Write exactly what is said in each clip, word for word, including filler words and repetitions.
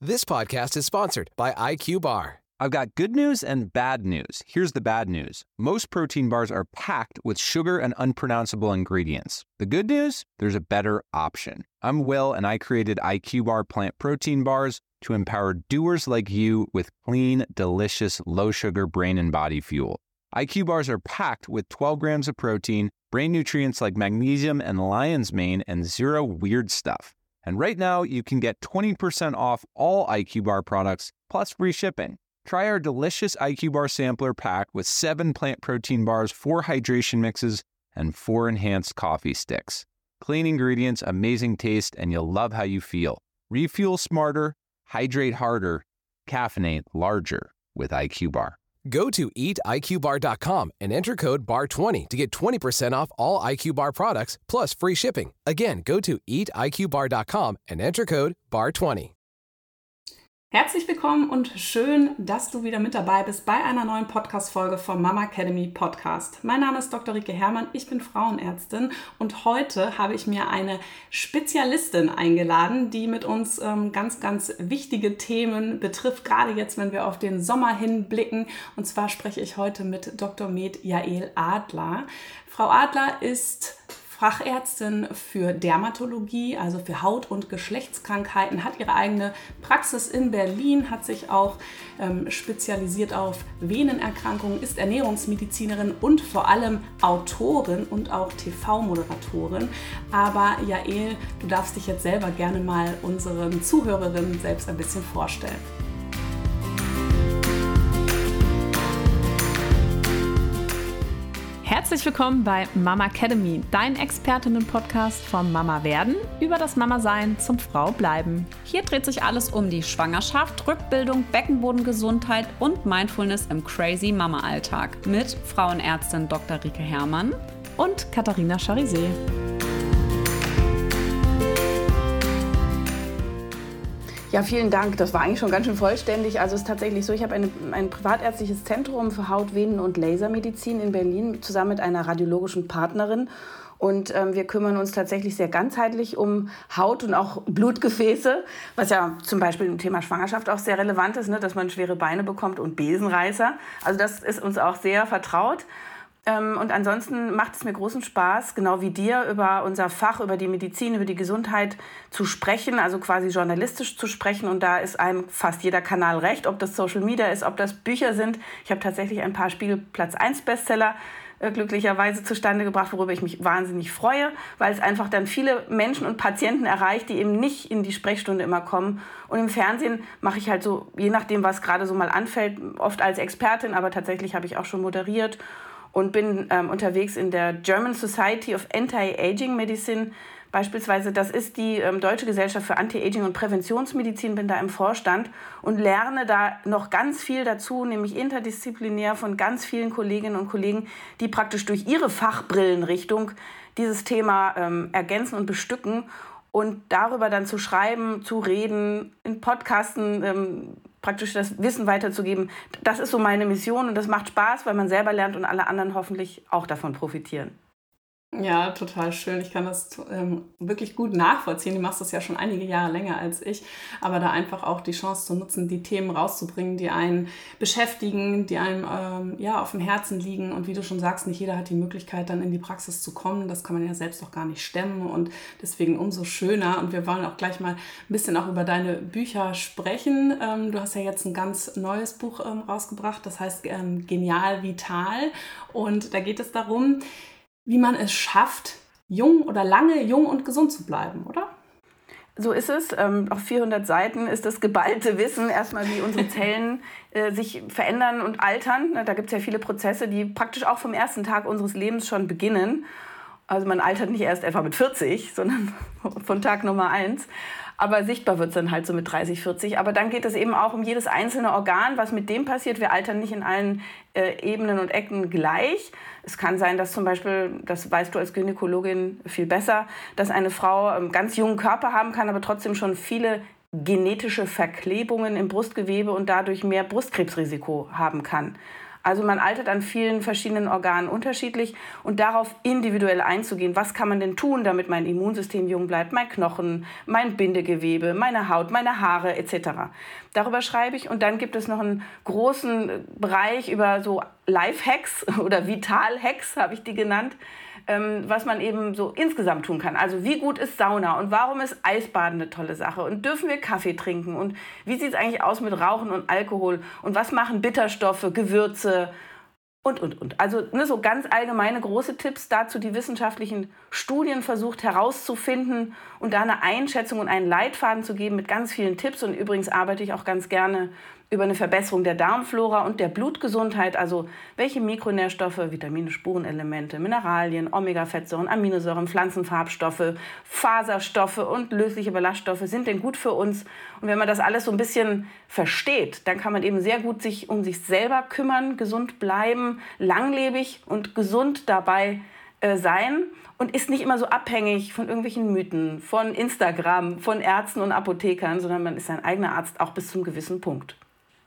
This podcast is sponsored by I Q Bar. I've got good news and bad news. Here's the bad news. Most protein bars are packed with sugar and unpronounceable ingredients. The good news? There's a better option. I'm Will, and I created I Q Bar plant protein bars to empower doers like you with clean, delicious, low-sugar brain and body fuel. I Q Bars are packed with twelve grams of protein, brain nutrients like magnesium and lion's mane, and zero weird stuff. And right now, you can get twenty percent off all I Q Bar products, plus free shipping. Try our delicious I Q Bar sampler pack with seven plant protein bars, four hydration mixes, and four enhanced coffee sticks. Clean ingredients, amazing taste, and you'll love how you feel. Refuel smarter, hydrate harder, caffeinate larger with I Q Bar. Go to eat I Q bar dot com and enter code bar twenty to get twenty percent off all I Q Bar products plus free shipping. Again, go to eat I Q bar dot com and enter code bar twenty. Herzlich willkommen und schön, dass du wieder mit dabei bist bei einer neuen Podcast-Folge vom Mama Academy Podcast. Mein Name ist Doktor Rike Herrmann, ich bin Frauenärztin und heute habe ich mir eine Spezialistin eingeladen, die mit uns ähm, ganz, ganz wichtige Themen betrifft, gerade jetzt, wenn wir auf den Sommer hinblicken. Und zwar spreche ich heute mit Doktor Med Jael Adler. Frau Adler ist Fachärztin für Dermatologie, also für Haut- und Geschlechtskrankheiten, hat ihre eigene Praxis in Berlin, hat sich auch ähm, spezialisiert auf Venenerkrankungen, ist Ernährungsmedizinerin und vor allem Autorin und auch T V-Moderatorin. Aber Jael, du darfst dich jetzt selber gerne mal unseren Zuhörerinnen selbst ein bisschen vorstellen. Herzlich willkommen bei Mama Academy, dein Expertinnen-Podcast vom Mama werden über das Mama-Sein zum Frau bleiben. Hier dreht sich alles um die Schwangerschaft, Rückbildung, Beckenbodengesundheit und Mindfulness im crazy Mama-Alltag mit Frauenärztin Doktor Rike Herrmann und Katharina Charizet. Ja, vielen Dank. Das war eigentlich schon ganz schön vollständig. Also es ist tatsächlich so, ich habe eine, ein privatärztliches Zentrum für Haut-, Venen- und Lasermedizin in Berlin zusammen mit einer radiologischen Partnerin. Und ähm, wir kümmern uns tatsächlich sehr ganzheitlich um Haut und auch Blutgefäße, was ja zum Beispiel im Thema Schwangerschaft auch sehr relevant ist, ne, dass man schwere Beine bekommt und Besenreißer. Also das ist uns auch sehr vertraut. Und ansonsten macht es mir großen Spaß, genau wie dir, über unser Fach, über die Medizin, über die Gesundheit zu sprechen, also quasi journalistisch zu sprechen. Und da ist einem fast jeder Kanal recht, ob das Social Media ist, ob das Bücher sind. Ich habe tatsächlich ein paar Spiegel Platz eins Bestseller äh, glücklicherweise zustande gebracht, worüber ich mich wahnsinnig freue, weil es einfach dann viele Menschen und Patienten erreicht, die eben nicht in die Sprechstunde immer kommen. Und im Fernsehen mache ich halt so, je nachdem, was gerade so mal anfällt, oft als Expertin, aber tatsächlich habe ich auch schon moderiert. Und bin ähm, unterwegs in der German Society of Anti-Aging Medicine beispielsweise. Das ist die ähm, Deutsche Gesellschaft für Anti-Aging und Präventionsmedizin, bin da im Vorstand und lerne da noch ganz viel dazu, nämlich interdisziplinär von ganz vielen Kolleginnen und Kollegen, die praktisch durch ihre Fachbrillenrichtung dieses Thema ähm, ergänzen und bestücken. Und darüber dann zu schreiben, zu reden, in Podcasten ähm, praktisch das Wissen weiterzugeben, das ist so meine Mission und das macht Spaß, weil man selber lernt und alle anderen hoffentlich auch davon profitieren. Ja, total schön. Ich kann das ähm, wirklich gut nachvollziehen. Du machst das ja schon einige Jahre länger als ich, aber da einfach auch die Chance zu nutzen, die Themen rauszubringen, die einen beschäftigen, die einem ähm, ja, auf dem Herzen liegen. Und wie du schon sagst, nicht jeder hat die Möglichkeit, dann in die Praxis zu kommen. Das kann man ja selbst auch gar nicht stemmen und deswegen umso schöner. Und wir wollen auch gleich mal ein bisschen auch über deine Bücher sprechen. Ähm, du hast ja jetzt ein ganz neues Buch ähm, rausgebracht, das heißt ähm, Genial Vital. Und da geht es darum, wie man es schafft, jung oder lange jung und gesund zu bleiben, oder? So ist es. Ähm, auf vierhundert Seiten ist das geballte Wissen erstmal, wie unsere Zellen äh, sich verändern und altern. Da gibt es ja viele Prozesse, die praktisch auch vom ersten Tag unseres Lebens schon beginnen. Also man altert nicht erst etwa mit vierzig, sondern von Tag Nummer eins. Aber sichtbar wird es dann halt so mit dreißig, vierzig. Aber dann geht es eben auch um jedes einzelne Organ, was mit dem passiert. Wir altern nicht in allen äh, Ebenen und Ecken gleich. Es kann sein, dass zum Beispiel, das weißt du als Gynäkologin viel besser, dass eine Frau einen ganz jungen Körper haben kann, aber trotzdem schon viele genetische Verklebungen im Brustgewebe und dadurch mehr Brustkrebsrisiko haben kann. Also man altert an vielen verschiedenen Organen unterschiedlich und darauf individuell einzugehen, was kann man denn tun, damit mein Immunsystem jung bleibt, mein Knochen, mein Bindegewebe, meine Haut, meine Haare et cetera. Darüber schreibe ich und dann gibt es noch einen großen Bereich über so Life-Hacks oder Vital-Hacks, habe ich die genannt, ähm, was man eben so insgesamt tun kann. Also wie gut ist Sauna und warum ist Eisbaden eine tolle Sache und dürfen wir Kaffee trinken und wie sieht es eigentlich aus mit Rauchen und Alkohol und was machen Bitterstoffe, Gewürze und, und, und. Also ne, so ganz allgemeine große Tipps dazu, die wissenschaftlichen Studien versucht herauszufinden und da eine Einschätzung und einen Leitfaden zu geben mit ganz vielen Tipps. Und übrigens arbeite ich auch ganz gerne über eine Verbesserung der Darmflora und der Blutgesundheit, also welche Mikronährstoffe, Vitamine, Spurenelemente, Mineralien, Omega-Fettsäuren, Aminosäuren, Pflanzenfarbstoffe, Faserstoffe und lösliche Ballaststoffe sind denn gut für uns. Und wenn man das alles so ein bisschen versteht, dann kann man eben sehr gut sich um sich selber kümmern, gesund bleiben, langlebig und gesund dabei äh, sein und ist nicht immer so abhängig von irgendwelchen Mythen, von Instagram, von Ärzten und Apothekern, sondern man ist sein eigener Arzt auch bis zum gewissen Punkt.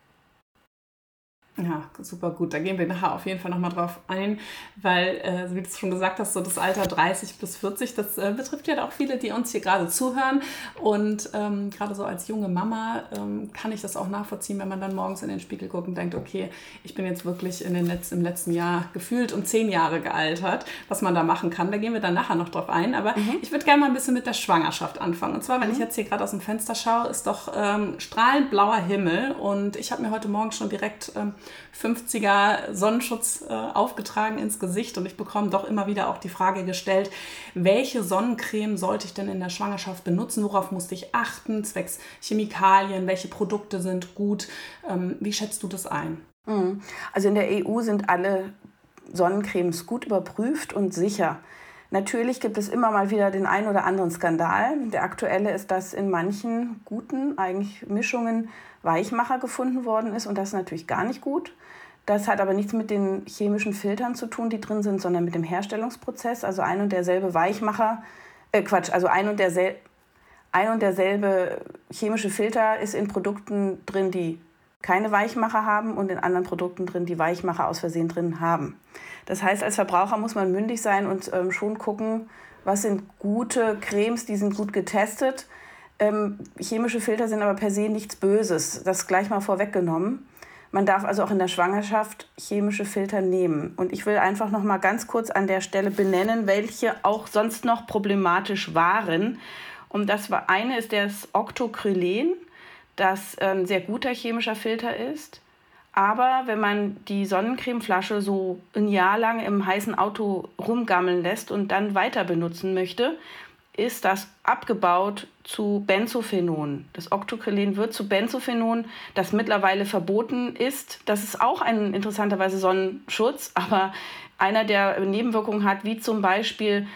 Ja, super gut. Da gehen wir nachher auf jeden Fall nochmal drauf ein, weil, äh, wie du es schon gesagt hast, so das Alter dreißig bis vierzig, das äh, betrifft ja auch viele, die uns hier gerade zuhören. Und ähm, gerade so als junge Mama ähm, kann ich das auch nachvollziehen, wenn man dann morgens in den Spiegel guckt und denkt, okay, ich bin jetzt wirklich in den Letz-, im letzten Jahr gefühlt um zehn Jahre gealtert, was man da machen kann. Da gehen wir dann nachher noch drauf ein. Aber mhm. ich würde gerne mal ein bisschen mit der Schwangerschaft anfangen. Und zwar, wenn mhm. ich jetzt hier gerade aus dem Fenster schaue, ist doch ähm, strahlend blauer Himmel. Und ich habe mir heute Morgen schon direkt ähm, fünfziger Sonnenschutz äh, aufgetragen ins Gesicht und ich bekomme doch immer wieder auch die Frage gestellt, welche Sonnencreme sollte ich denn in der Schwangerschaft benutzen, worauf musste ich achten, zwecks Chemikalien, welche Produkte sind gut, ähm, wie schätzt du das ein? Also in der E U sind alle Sonnencremes gut überprüft und sicher. Natürlich gibt es immer mal wieder den einen oder anderen Skandal. Der aktuelle ist, dass in manchen guten eigentlich Mischungen Weichmacher gefunden worden ist und das ist natürlich gar nicht gut. Das hat aber nichts mit den chemischen Filtern zu tun, die drin sind, sondern mit dem Herstellungsprozess. Also ein und derselbe Weichmacher, äh Quatsch, also ein und, dersel- ein und derselbe chemische Filter ist in Produkten drin, die keine Weichmacher haben und in anderen Produkten drin, die Weichmacher aus Versehen drin haben. Das heißt, als Verbraucher muss man mündig sein und ähm, schon gucken, was sind gute Cremes, die sind gut getestet. Ähm, chemische Filter sind aber per se nichts Böses, das gleich mal vorweggenommen. Man darf also auch in der Schwangerschaft chemische Filter nehmen. Und ich will einfach noch mal ganz kurz an der Stelle benennen, welche auch sonst noch problematisch waren. Und das war eine ist das Octocrylen, das ein sehr guter chemischer Filter ist. Aber wenn man die Sonnencremeflasche so ein Jahr lang im heißen Auto rumgammeln lässt und dann weiter benutzen möchte, ist das abgebaut zu Benzophenon. Das Octocrylen wird zu Benzophenon, das mittlerweile verboten ist. Das ist auch ein interessanterweise Sonnenschutz, aber einer, der Nebenwirkungen hat, wie zum Beispiel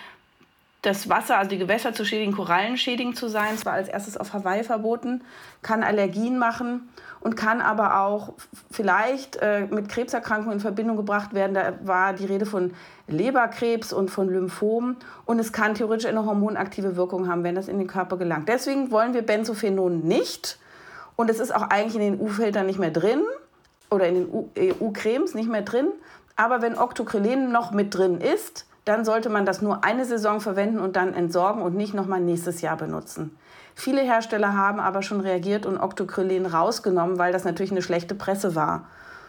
das Wasser, also die Gewässer zu schädigen, Korallen schädigend zu sein. Es war als erstes auf Hawaii verboten, kann Allergien machen und kann aber auch vielleicht äh, mit Krebserkrankungen in Verbindung gebracht werden. Da war die Rede von Leberkrebs und von Lymphom und es kann theoretisch eine hormonaktive Wirkung haben, wenn das in den Körper gelangt. Deswegen wollen wir Benzophenon nicht und es ist auch eigentlich in den E U-Filtern nicht mehr drin oder in den E U-Cremes nicht mehr drin. Aber wenn Octocrylen noch mit drin ist, dann sollte man das nur eine Saison verwenden und dann entsorgen und nicht nochmal nächstes Jahr benutzen. Viele Hersteller haben aber schon reagiert und Octocrylen rausgenommen, weil das natürlich eine schlechte Presse war.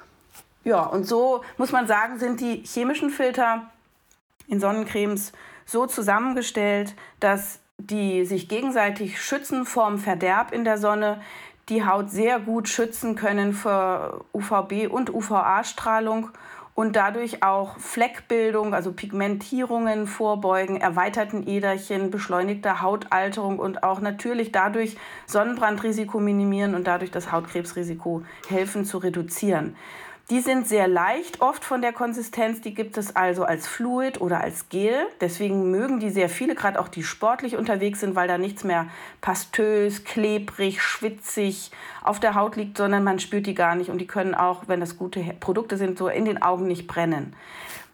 Ja, und so muss man sagen, sind die chemischen Filter in Sonnencremes so zusammengestellt, dass die sich gegenseitig schützen vorm Verderb in der Sonne, die Haut sehr gut schützen können vor U V B- und U V A-Strahlung und dadurch auch Fleckbildung, also Pigmentierungen vorbeugen, erweiterten Äderchen, beschleunigte Hautalterung und auch natürlich dadurch Sonnenbrandrisiko minimieren und dadurch das Hautkrebsrisiko helfen zu reduzieren. Die sind sehr leicht oft von der Konsistenz, die gibt es also als Fluid oder als Gel. Deswegen mögen die sehr viele, gerade auch die sportlich unterwegs sind, weil da nichts mehr pastös, klebrig, schwitzig auf der Haut liegt, sondern man spürt die gar nicht. Und die können auch, wenn das gute Produkte sind, so in den Augen nicht brennen.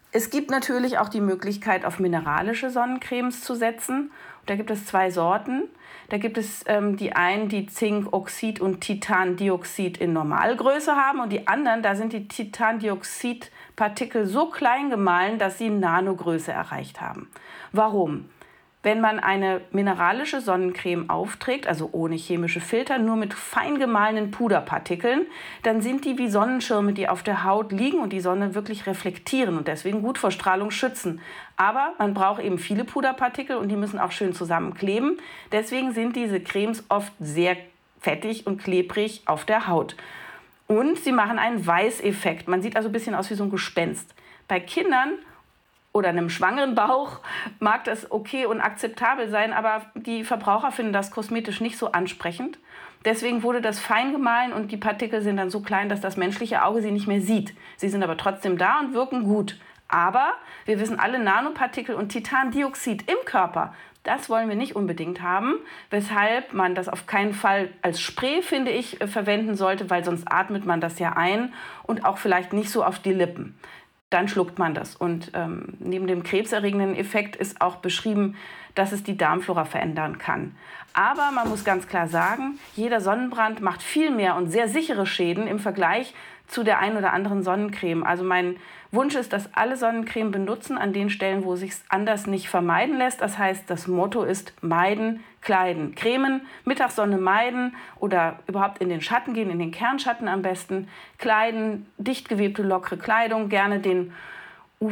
Es gibt natürlich auch die Möglichkeit, auf mineralische Sonnencremes zu setzen. Da gibt es zwei Sorten. Da gibt es ähm, die einen, die Zinkoxid und Titandioxid in Normalgröße haben und die anderen, da sind die Titandioxidpartikel so klein gemahlen, dass sie Nanogröße erreicht haben. Warum? Wenn man eine mineralische Sonnencreme aufträgt, also ohne chemische Filter, nur mit fein gemahlenen Puderpartikeln, dann sind die wie Sonnenschirme, die auf der Haut liegen und die Sonne wirklich reflektieren und deswegen gut vor Strahlung schützen. Aber man braucht eben viele Puderpartikel und die müssen auch schön zusammenkleben. Deswegen sind diese Cremes oft sehr fettig und klebrig auf der Haut. Und sie machen einen Weißeffekt. Man sieht also ein bisschen aus wie so ein Gespenst. Bei Kindern oder einem schwangeren Bauch mag das okay und akzeptabel sein, aber die Verbraucher finden das kosmetisch nicht so ansprechend. Deswegen wurde das fein gemahlen und die Partikel sind dann so klein, dass das menschliche Auge sie nicht mehr sieht. Sie sind aber trotzdem da und wirken gut. Aber wir wissen alle, Nanopartikel und Titandioxid im Körper, das wollen wir nicht unbedingt haben, weshalb man das auf keinen Fall als Spray, finde ich, verwenden sollte, weil sonst atmet man das ja ein und auch vielleicht nicht so auf die Lippen. Dann schluckt man das. Und ähm, neben dem krebserregenden Effekt ist auch beschrieben, dass es die Darmflora verändern kann. Aber man muss ganz klar sagen, jeder Sonnenbrand macht viel mehr und sehr sichere Schäden im Vergleich zu der einen oder anderen Sonnencreme. Also mein Wunsch ist, dass alle Sonnencreme benutzen an den Stellen, wo es sich anders nicht vermeiden lässt. Das heißt, das Motto ist meiden, kleiden. Cremen, Mittagssonne meiden oder überhaupt in den Schatten gehen, in den Kernschatten am besten. Kleiden, dicht gewebte, lockere Kleidung, gerne den U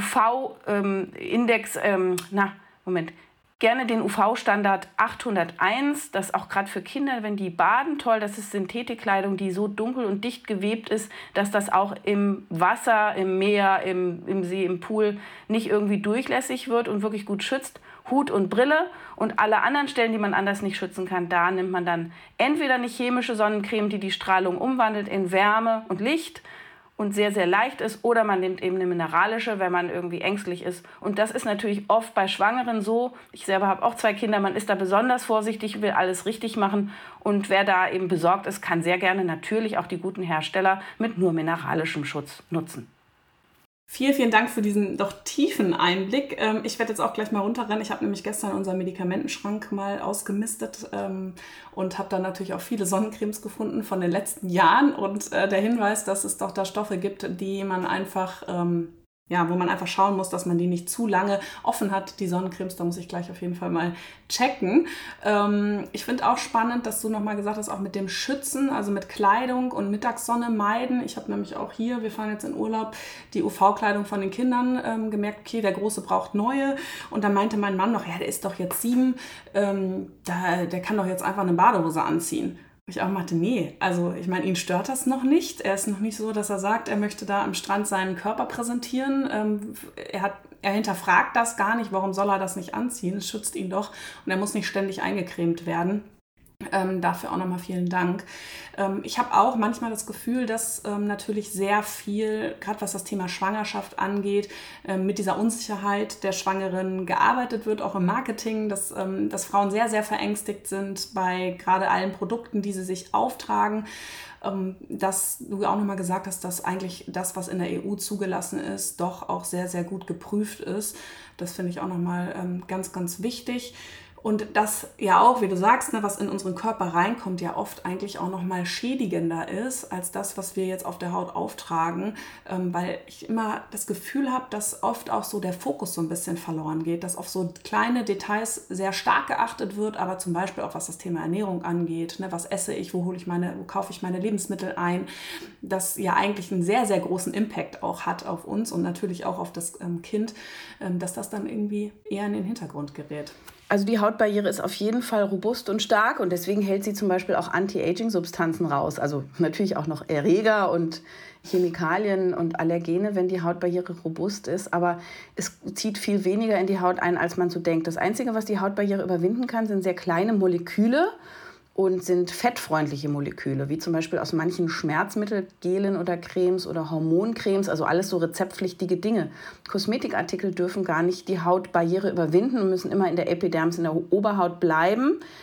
V-Index, ähm, na, Moment, gerne den U V-Standard achthunderteins, das auch gerade für Kinder, wenn die baden, toll, das ist Synthetikkleidung, die so dunkel und dicht gewebt ist, dass das auch im Wasser, im Meer, im, im See, im Pool nicht irgendwie durchlässig wird und wirklich gut schützt. Hut und Brille und alle anderen Stellen, die man anders nicht schützen kann, da nimmt man dann entweder eine chemische Sonnencreme, die die Strahlung umwandelt in Wärme und Licht und sehr, sehr leicht ist, oder man nimmt eben eine mineralische, wenn man irgendwie ängstlich ist. Und das ist natürlich oft bei Schwangeren so. Ich selber habe auch zwei Kinder, man ist da besonders vorsichtig, will alles richtig machen. Und wer da eben besorgt ist, kann sehr gerne natürlich auch die guten Hersteller mit nur mineralischem Schutz nutzen. Vielen, vielen Dank für diesen doch tiefen Einblick. Ähm, ich werde jetzt auch gleich mal runterrennen. Ich habe nämlich gestern unseren Medikamentenschrank mal ausgemistet ähm, und habe dann natürlich auch viele Sonnencremes gefunden von den letzten Jahren. Und äh, der Hinweis, dass es doch da Stoffe gibt, die man einfach, ähm, ja, wo man einfach schauen muss, dass man die nicht zu lange offen hat, die Sonnencremes. Da muss ich gleich auf jeden Fall mal checken. Ähm, ich finde auch spannend, dass du nochmal gesagt hast, auch mit dem Schützen, also mit Kleidung und Mittagssonne meiden. Ich habe nämlich auch hier, wir fahren jetzt in Urlaub, die U V-Kleidung von den Kindern ähm, gemerkt, okay, der Große braucht neue. Und dann meinte mein Mann noch, ja, der ist doch jetzt sieben, ähm, der, der kann doch jetzt einfach eine Badehose anziehen. Ich auch meinte, nee, also ich meine, ihn stört das noch nicht. Er ist noch nicht so, dass er sagt, er möchte da am Strand seinen Körper präsentieren. Ähm, er hat, er hinterfragt das gar nicht, warum soll er das nicht anziehen? Es schützt ihn doch und er muss nicht ständig eingecremt werden. Ähm, dafür auch nochmal vielen Dank. Ähm, ich habe auch manchmal das Gefühl, dass ähm, natürlich sehr viel, gerade was das Thema Schwangerschaft angeht, ähm, mit dieser Unsicherheit der Schwangeren gearbeitet wird, auch im Marketing, dass, ähm, dass Frauen sehr, sehr verängstigt sind bei gerade allen Produkten, die sie sich auftragen. Ähm, dass du auch nochmal gesagt hast, dass eigentlich das, was in der E U zugelassen ist, doch auch sehr, sehr gut geprüft ist. Das finde ich auch nochmal ähm, ganz, ganz wichtig. Und das ja auch, wie du sagst, ne, was in unseren Körper reinkommt, ja oft eigentlich auch noch mal schädigender ist als das, was wir jetzt auf der Haut auftragen, ähm, weil ich immer das Gefühl habe, dass oft auch so der Fokus so ein bisschen verloren geht, dass auf so kleine Details sehr stark geachtet wird, aber zum Beispiel auch was das Thema Ernährung angeht, ne, was esse ich, wo hole ich meine, wo kaufe ich meine Lebensmittel ein, das ja eigentlich einen sehr, sehr großen Impact auch hat auf uns und natürlich auch auf das ähm, Kind, ähm, dass das dann irgendwie eher in den Hintergrund gerät. Also die Hautbarriere ist auf jeden Fall robust und stark und deswegen hält sie zum Beispiel auch Anti-Aging-Substanzen raus. Also natürlich auch noch Erreger und Chemikalien und Allergene, wenn die Hautbarriere robust ist. Aber es zieht viel weniger in die Haut ein, als man so denkt. Das Einzige, was die Hautbarriere überwinden kann, sind sehr kleine Moleküle und sind fettfreundliche Moleküle, wie zum Beispiel aus manchen Schmerzmittelgelen oder Cremes oder Hormoncremes, also alles so rezeptpflichtige Dinge. Kosmetikartikel dürfen gar nicht die Hautbarriere überwinden und müssen immer in der Epidermis, in der Oberhaut bleiben.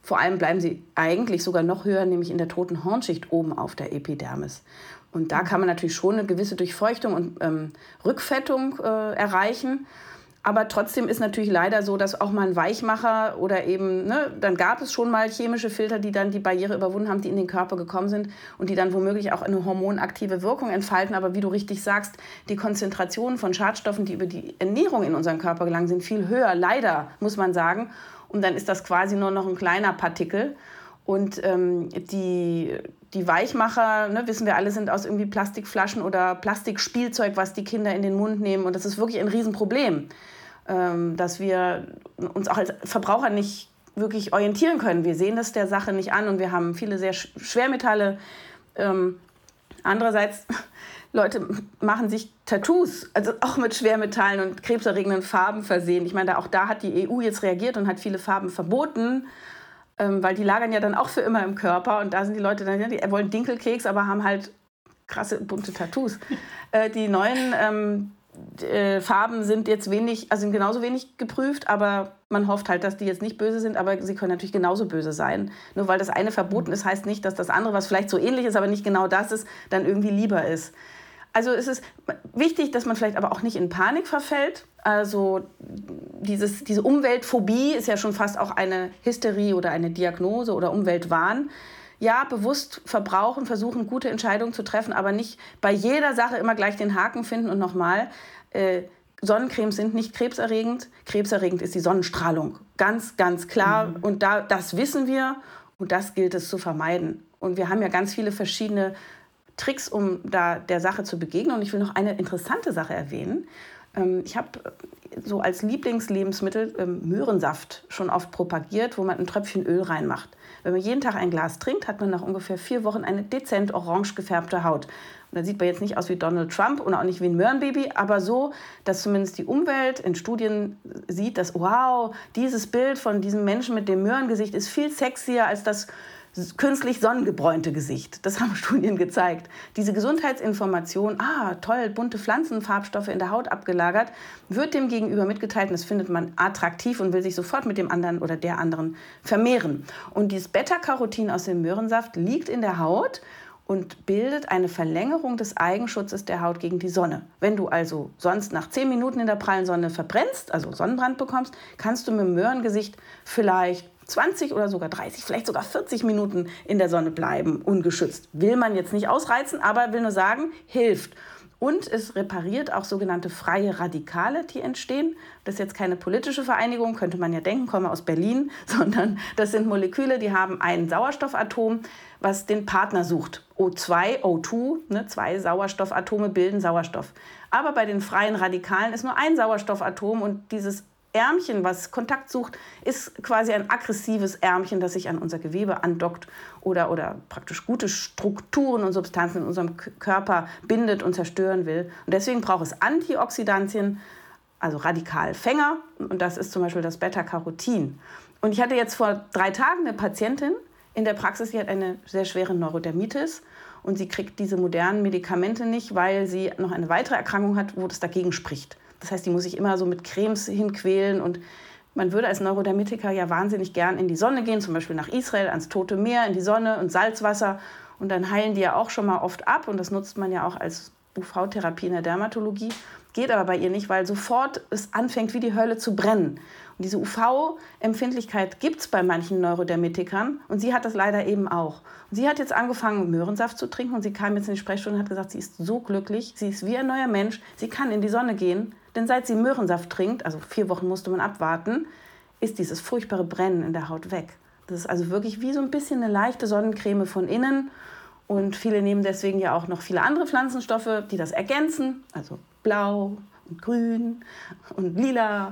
vor allem bleiben sie eigentlich sogar noch höher, nämlich in der toten Hornschicht oben auf der Epidermis. Und da kann man natürlich schon eine gewisse Durchfeuchtung und ähm, Rückfettung äh, erreichen. Aber trotzdem ist natürlich leider so, dass auch mal ein Weichmacher oder eben, ne, dann gab es schon mal chemische Filter, die dann die Barriere überwunden haben, die in den Körper gekommen sind und die dann womöglich auch eine hormonaktive Wirkung entfalten. Aber wie du richtig sagst, die Konzentrationen von Schadstoffen, die über die Ernährung in unseren Körper gelangen, sind viel höher, leider, muss man sagen. Und dann ist das quasi nur noch ein kleiner Partikel. Und ähm, die, die Weichmacher, ne, wissen wir alle, sind aus irgendwie Plastikflaschen oder Plastikspielzeug, was die Kinder in den Mund nehmen. Und das ist wirklich ein Riesenproblem, ähm, dass wir uns auch als Verbraucher nicht wirklich orientieren können. Wir sehen das der Sache nicht an und wir haben viele sehr Schwermetalle. Ähm, andererseits, Leute machen sich Tattoos, also auch mit Schwermetallen und krebserregenden Farben versehen. Ich meine, auch da hat die E U jetzt reagiert und hat viele Farben verboten. Ähm, weil die lagern ja dann auch für immer im Körper und da sind die Leute dann, ja, die wollen Dinkelkeks, aber haben halt krasse bunte Tattoos. äh, die neuen ähm, äh, Farben sind jetzt wenig, also sind genauso wenig geprüft, aber man hofft halt, dass die jetzt nicht böse sind, aber sie können natürlich genauso böse sein. Nur weil das eine verboten ist, heißt nicht, dass das andere, was vielleicht so ähnlich ist, aber nicht genau das ist, dann irgendwie lieber ist. Also es ist wichtig, dass man vielleicht aber auch nicht in Panik verfällt. Also dieses, diese Umweltphobie ist ja schon fast auch eine Hysterie oder eine Diagnose oder Umweltwahn. Ja, bewusst verbrauchen, versuchen, gute Entscheidungen zu treffen, aber nicht bei jeder Sache immer gleich den Haken finden. Und nochmal, äh, Sonnencremes sind nicht krebserregend. Krebserregend ist die Sonnenstrahlung. Ganz, ganz klar. Mhm. Und da, das wissen wir und das gilt es zu vermeiden. Und wir haben ja ganz viele verschiedene Tricks, um da der Sache zu begegnen. Und ich will noch eine interessante Sache erwähnen. Ich habe so als Lieblingslebensmittel Möhrensaft schon oft propagiert, wo man ein Tröpfchen Öl reinmacht. Wenn man jeden Tag ein Glas trinkt, hat man nach ungefähr vier Wochen eine dezent orange gefärbte Haut. Und dann sieht man jetzt nicht aus wie Donald Trump und auch nicht wie ein Möhrenbaby, aber so, dass zumindest die Umwelt in Studien sieht, dass wow, dieses Bild von diesem Menschen mit dem Möhrengesicht ist viel sexier als das künstlich sonnengebräunte Gesicht. Das haben Studien gezeigt. Diese Gesundheitsinformation, ah, toll, bunte Pflanzenfarbstoffe in der Haut abgelagert, wird dem Gegenüber mitgeteilt und das findet man attraktiv und will sich sofort mit dem anderen oder der anderen vermehren. Und dieses Beta-Carotin aus dem Möhrensaft liegt in der Haut und bildet eine Verlängerung des Eigenschutzes der Haut gegen die Sonne. Wenn du also sonst nach zehn Minuten in der prallen Sonne verbrennst, also Sonnenbrand bekommst, kannst du mit dem Möhrengesicht vielleicht zwanzig oder sogar dreißig, vielleicht sogar vierzig Minuten in der Sonne bleiben, ungeschützt. Will man jetzt nicht ausreizen, aber will nur sagen, hilft. Und es repariert auch sogenannte freie Radikale, die entstehen. Das ist jetzt keine politische Vereinigung, könnte man ja denken, komme aus Berlin, sondern das sind Moleküle, die haben ein Sauerstoffatom, was den Partner sucht. O zwei, O zwei, ne, zwei Sauerstoffatome bilden Sauerstoff. Aber bei den freien Radikalen ist nur ein Sauerstoffatom und dieses Ärmchen, was Kontakt sucht, ist quasi ein aggressives Ärmchen, das sich an unser Gewebe andockt oder, oder praktisch gute Strukturen und Substanzen in unserem Körper bindet und zerstören will. Und deswegen braucht es Antioxidantien, also Radikalfänger. Und das ist zum Beispiel das Beta-Carotin. Und ich hatte jetzt vor drei Tagen eine Patientin in der Praxis, die hat eine sehr schwere Neurodermitis. Und sie kriegt diese modernen Medikamente nicht, weil sie noch eine weitere Erkrankung hat, wo das dagegen spricht. Das heißt, die muss sich immer so mit Cremes hinquälen und man würde als Neurodermitiker ja wahnsinnig gern in die Sonne gehen, zum Beispiel nach Israel, ans Tote Meer, in die Sonne und Salzwasser und dann heilen die ja auch schon mal oft ab und das nutzt man ja auch als U V-Therapie in der Dermatologie. Geht aber bei ihr nicht, weil sofort es anfängt, wie die Hölle zu brennen. Und diese U V-Empfindlichkeit gibt es bei manchen Neurodermitikern und sie hat das leider eben auch. Und sie hat jetzt angefangen, Möhrensaft zu trinken und sie kam jetzt in die Sprechstunde und hat gesagt, sie ist so glücklich, sie ist wie ein neuer Mensch, sie kann in die Sonne gehen, denn seit sie Möhrensaft trinkt, also vier Wochen musste man abwarten, ist dieses furchtbare Brennen in der Haut weg. Das ist also wirklich wie so ein bisschen eine leichte Sonnencreme von innen. Und viele nehmen deswegen ja auch noch viele andere Pflanzenstoffe, die das ergänzen, also blau und grün und lila.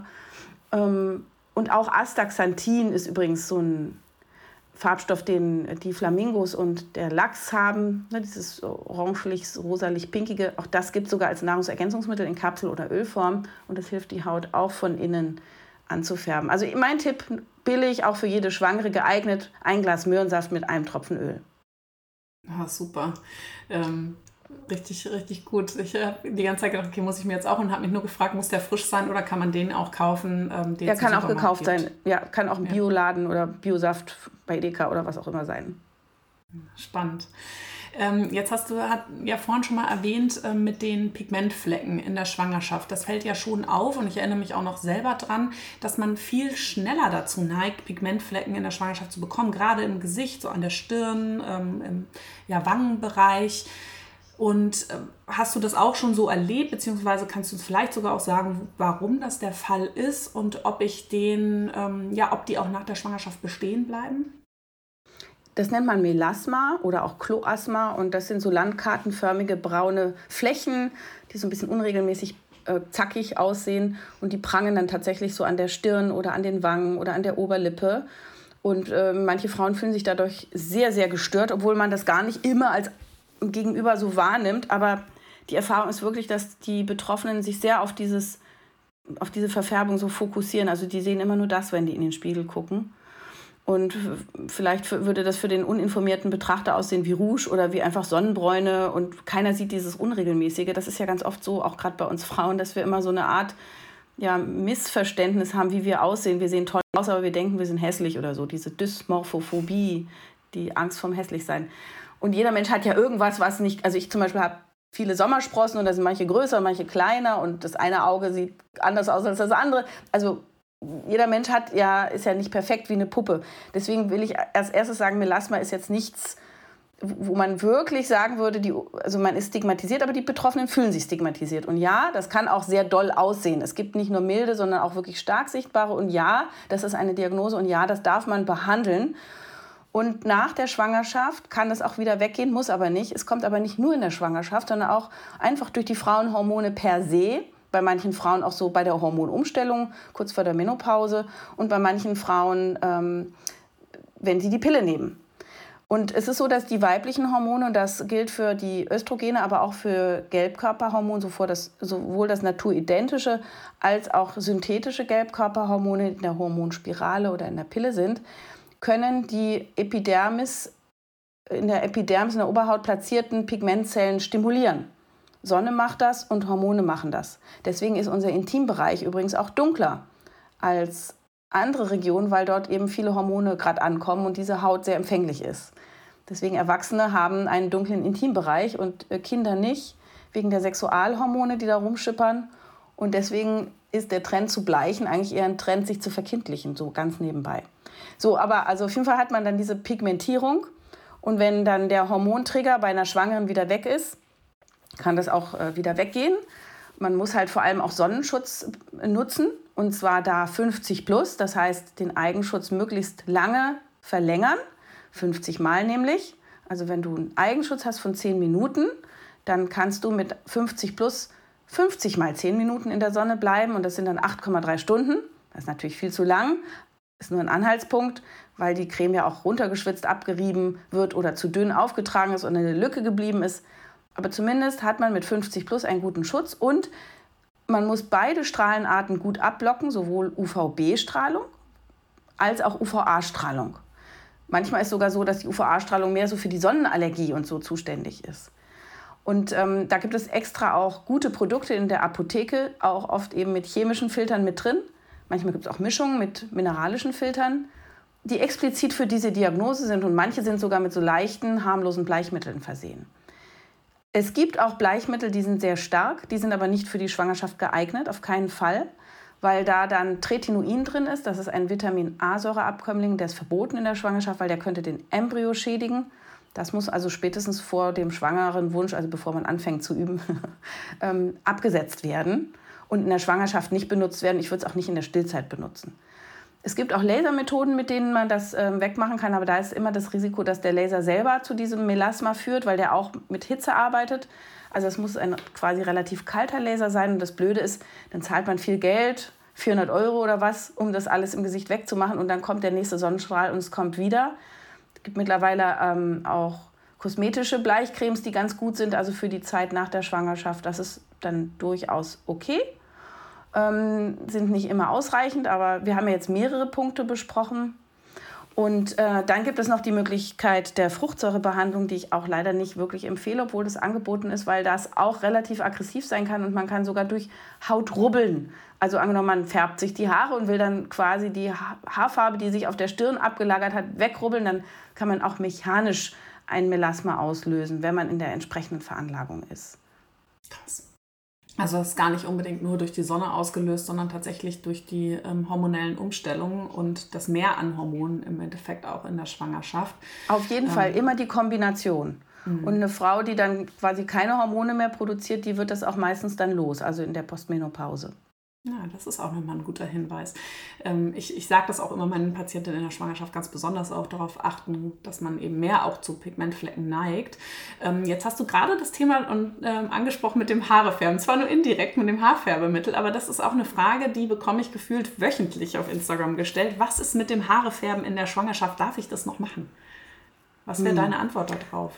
Und auch Astaxanthin ist übrigens so ein Farbstoff, den die Flamingos und der Lachs haben, dieses orangelich, rosalich, pinkige. Auch das gibt es sogar als Nahrungsergänzungsmittel in Kapsel- oder Ölform. Und das hilft, die Haut auch von innen anzufärben. Also mein Tipp, billig, auch für jede Schwangere geeignet, ein Glas Möhrensaft mit einem Tropfen Öl. Ah, super. Ähm, Richtig, richtig gut. Ich habe die ganze Zeit gedacht, okay, muss ich mir jetzt auch, und habe mich nur gefragt, muss der frisch sein oder kann man den auch kaufen? Ähm, den der kann auch gekauft gibt? sein. Ja, kann auch ein Bioladen oder Biosaft bei Edeka oder was auch immer sein. Spannend. Ähm, jetzt hast du hat, ja vorhin schon mal erwähnt äh, mit den Pigmentflecken in der Schwangerschaft. Das fällt ja schon auf, und ich erinnere mich auch noch selber dran, dass man viel schneller dazu neigt, Pigmentflecken in der Schwangerschaft zu bekommen, gerade im Gesicht, so an der Stirn, ähm, im ja, Wangenbereich. Und äh, hast du das auch schon so erlebt, beziehungsweise kannst du vielleicht sogar auch sagen, warum das der Fall ist und ob ich den, ähm, ja, ob die auch nach der Schwangerschaft bestehen bleiben? Das nennt man Melasma oder auch Kloasma, und das sind so landkartenförmige braune Flächen, die so ein bisschen unregelmäßig äh, zackig aussehen, und die prangen dann tatsächlich so an der Stirn oder an den Wangen oder an der Oberlippe. Und äh, manche Frauen fühlen sich dadurch sehr, sehr gestört, obwohl man das gar nicht immer als Gegenüber so wahrnimmt. Aber die Erfahrung ist wirklich, dass die Betroffenen sich sehr auf, dieses, auf diese Verfärbung so fokussieren. Also die sehen immer nur das, wenn die in den Spiegel gucken. Und vielleicht würde das für den uninformierten Betrachter aussehen wie Rouge oder wie einfach Sonnenbräune, und keiner sieht dieses Unregelmäßige. Das ist ja ganz oft so, auch gerade bei uns Frauen, dass wir immer so eine Art ja, Missverständnis haben, wie wir aussehen. Wir sehen toll aus, aber wir denken, wir sind hässlich oder so. Diese Dysmorphophobie, die Angst vorm Hässlichsein. Und jeder Mensch hat ja irgendwas, was nicht, also ich zum Beispiel habe viele Sommersprossen, und da sind manche größer, manche kleiner, und das eine Auge sieht anders aus als das andere. Also jeder Mensch hat ja, ist ja nicht perfekt wie eine Puppe. Deswegen will ich als erstes sagen, Melasma ist jetzt nichts, wo man wirklich sagen würde, die, also man ist stigmatisiert, aber die Betroffenen fühlen sich stigmatisiert. Und ja, das kann auch sehr doll aussehen. Es gibt nicht nur milde, sondern auch wirklich stark sichtbare. Und ja, das ist eine Diagnose, und ja, das darf man behandeln. Und nach der Schwangerschaft kann das auch wieder weggehen, muss aber nicht. Es kommt aber nicht nur in der Schwangerschaft, sondern auch einfach durch die Frauenhormone per se. Bei manchen Frauen auch so bei der Hormonumstellung, kurz vor der Menopause, und bei manchen Frauen, ähm, wenn sie die Pille nehmen. Und es ist so, dass die weiblichen Hormone, und das gilt für die Östrogene, aber auch für Gelbkörperhormone, sowohl das, sowohl das naturidentische als auch synthetische Gelbkörperhormone in der Hormonspirale oder in der Pille sind, können die Epidermis, in der Epidermis, in der Oberhaut platzierten Pigmentzellen stimulieren. Sonne macht das und Hormone machen das. Deswegen ist unser Intimbereich übrigens auch dunkler als andere Regionen, weil dort eben viele Hormone gerade ankommen und diese Haut sehr empfänglich ist. Deswegen Erwachsene haben einen dunklen Intimbereich und Kinder nicht, wegen der Sexualhormone, die da rumschippern. Und deswegen ist der Trend zu bleichen eigentlich eher ein Trend, sich zu verkindlichen, so ganz nebenbei. So, aber also auf jeden Fall hat man dann diese Pigmentierung, und wenn dann der Hormontrigger bei einer Schwangeren wieder weg ist, kann das auch äh, wieder weggehen. Man muss halt vor allem auch Sonnenschutz nutzen, und zwar da fünfzig plus, das heißt den Eigenschutz möglichst lange verlängern, fünfzig Mal nämlich. Also wenn du einen Eigenschutz hast von zehn Minuten, dann kannst du mit fünfzig plus fünfzig mal zehn Minuten in der Sonne bleiben, und das sind dann acht Komma drei Stunden. Das ist natürlich viel zu lang, ist nur ein Anhaltspunkt, weil die Creme ja auch runtergeschwitzt, abgerieben wird oder zu dünn aufgetragen ist und eine Lücke geblieben ist. Aber zumindest hat man mit fünfzig plus einen guten Schutz, und man muss beide Strahlenarten gut abblocken, sowohl U V B-Strahlung als auch U V A-Strahlung. Manchmal ist es sogar so, dass die U V A-Strahlung mehr so für die Sonnenallergie und so zuständig ist. Und ähm, da gibt es extra auch gute Produkte in der Apotheke, auch oft eben mit chemischen Filtern mit drin. Manchmal gibt es auch Mischungen mit mineralischen Filtern, die explizit für diese Diagnose sind, und manche sind sogar mit so leichten, harmlosen Bleichmitteln versehen. Es gibt auch Bleichmittel, die sind sehr stark, die sind aber nicht für die Schwangerschaft geeignet, auf keinen Fall, weil da dann Tretinoin drin ist. Das ist ein Vitamin-A-Säureabkömmling, der ist verboten in der Schwangerschaft, weil der könnte den Embryo schädigen. Das muss also spätestens vor dem schwangeren Wunsch, also bevor man anfängt zu üben, ähm, abgesetzt werden und in der Schwangerschaft nicht benutzt werden. Ich würde es auch nicht in der Stillzeit benutzen. Es gibt auch Lasermethoden, mit denen man das ähm, wegmachen kann, aber da ist immer das Risiko, dass der Laser selber zu diesem Melasma führt, weil der auch mit Hitze arbeitet. Also es muss ein quasi relativ kalter Laser sein, und das Blöde ist, dann zahlt man viel Geld, vierhundert Euro oder was, um das alles im Gesicht wegzumachen, und dann kommt der nächste Sonnenstrahl und es kommt wieder. Es gibt mittlerweile ähm, auch kosmetische Bleichcremes, die ganz gut sind, also für die Zeit nach der Schwangerschaft. Das ist dann durchaus okay. Ähm, sind nicht immer ausreichend, aber wir haben ja jetzt mehrere Punkte besprochen. Und äh, dann gibt es noch die Möglichkeit der Fruchtsäurebehandlung, die ich auch leider nicht wirklich empfehle, obwohl das angeboten ist, weil das auch relativ aggressiv sein kann und man kann sogar durch Haut rubbeln. Also angenommen, man färbt sich die Haare und will dann quasi die ha- Haarfarbe, die sich auf der Stirn abgelagert hat, wegrubbeln, dann kann man auch mechanisch ein Melasma auslösen, wenn man in der entsprechenden Veranlagung ist. Krass. Also das ist gar nicht unbedingt nur durch die Sonne ausgelöst, sondern tatsächlich durch die ähm, hormonellen Umstellungen und das Mehr an Hormonen im Endeffekt auch in der Schwangerschaft. Auf jeden ähm. Fall immer die Kombination. Mhm. Und eine Frau, die dann quasi keine Hormone mehr produziert, die wird das auch meistens dann los, also in der Postmenopause. Ja, das ist auch nochmal ein guter Hinweis. Ähm, ich ich sage das auch immer meinen Patientinnen in der Schwangerschaft ganz besonders auch darauf achten, dass man eben mehr auch zu Pigmentflecken neigt. Ähm, jetzt hast du gerade das Thema und, ähm, angesprochen mit dem Haarefärben. Zwar nur indirekt mit dem Haarfärbemittel, aber das ist auch eine Frage, die bekomme ich gefühlt wöchentlich auf Instagram gestellt. Was ist mit dem Haarefärben in der Schwangerschaft? Darf ich das noch machen? Was wäre hm. deine Antwort darauf?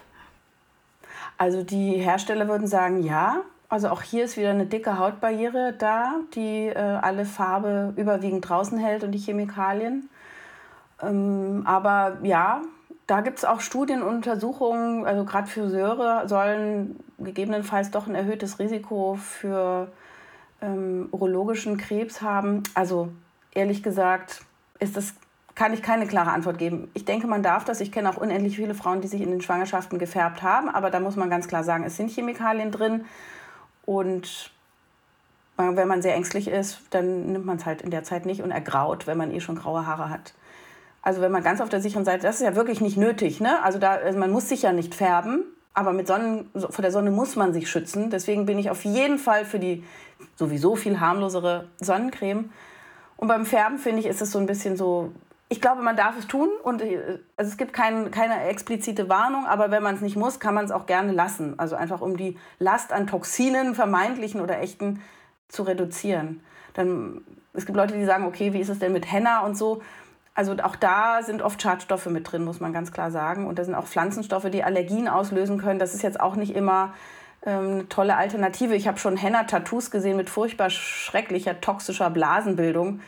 Also die Hersteller würden sagen, ja. Also auch hier ist wieder eine dicke Hautbarriere da, die äh, alle Farbe überwiegend draußen hält und die Chemikalien. Ähm, aber ja, da gibt es auch Studien und Untersuchungen, also gerade Friseure sollen gegebenenfalls doch ein erhöhtes Risiko für ähm, urologischen Krebs haben. Also ehrlich gesagt ist das, kann ich keine klare Antwort geben. Ich denke, man darf das. Ich kenne auch unendlich viele Frauen, die sich in den Schwangerschaften gefärbt haben, aber da muss man ganz klar sagen, es sind Chemikalien drin. Und wenn man sehr ängstlich ist, dann nimmt man es halt in der Zeit nicht und ergraut, wenn man eh schon graue Haare hat. Also wenn man ganz auf der sicheren Seite, das ist ja wirklich nicht nötig, ne? Also, da, also man muss sich ja nicht färben, aber mit Sonnen, vor der Sonne muss man sich schützen. Deswegen bin ich auf jeden Fall für die sowieso viel harmlosere Sonnencreme. Und beim Färben, finde ich, ist es so ein bisschen so, ich glaube, man darf es tun und also es gibt kein, keine explizite Warnung, aber wenn man es nicht muss, kann man es auch gerne lassen. Also einfach um die Last an Toxinen, vermeintlichen oder echten, zu reduzieren. Dann, es gibt Leute, die sagen, okay, wie ist es denn mit Henna und so? Also auch da sind oft Schadstoffe mit drin, muss man ganz klar sagen. Und da sind auch Pflanzenstoffe, die Allergien auslösen können. Das ist jetzt auch nicht immer ähm, eine tolle Alternative. Ich habe schon Henna-Tattoos gesehen mit furchtbar schrecklicher, toxischer Blasenbildung.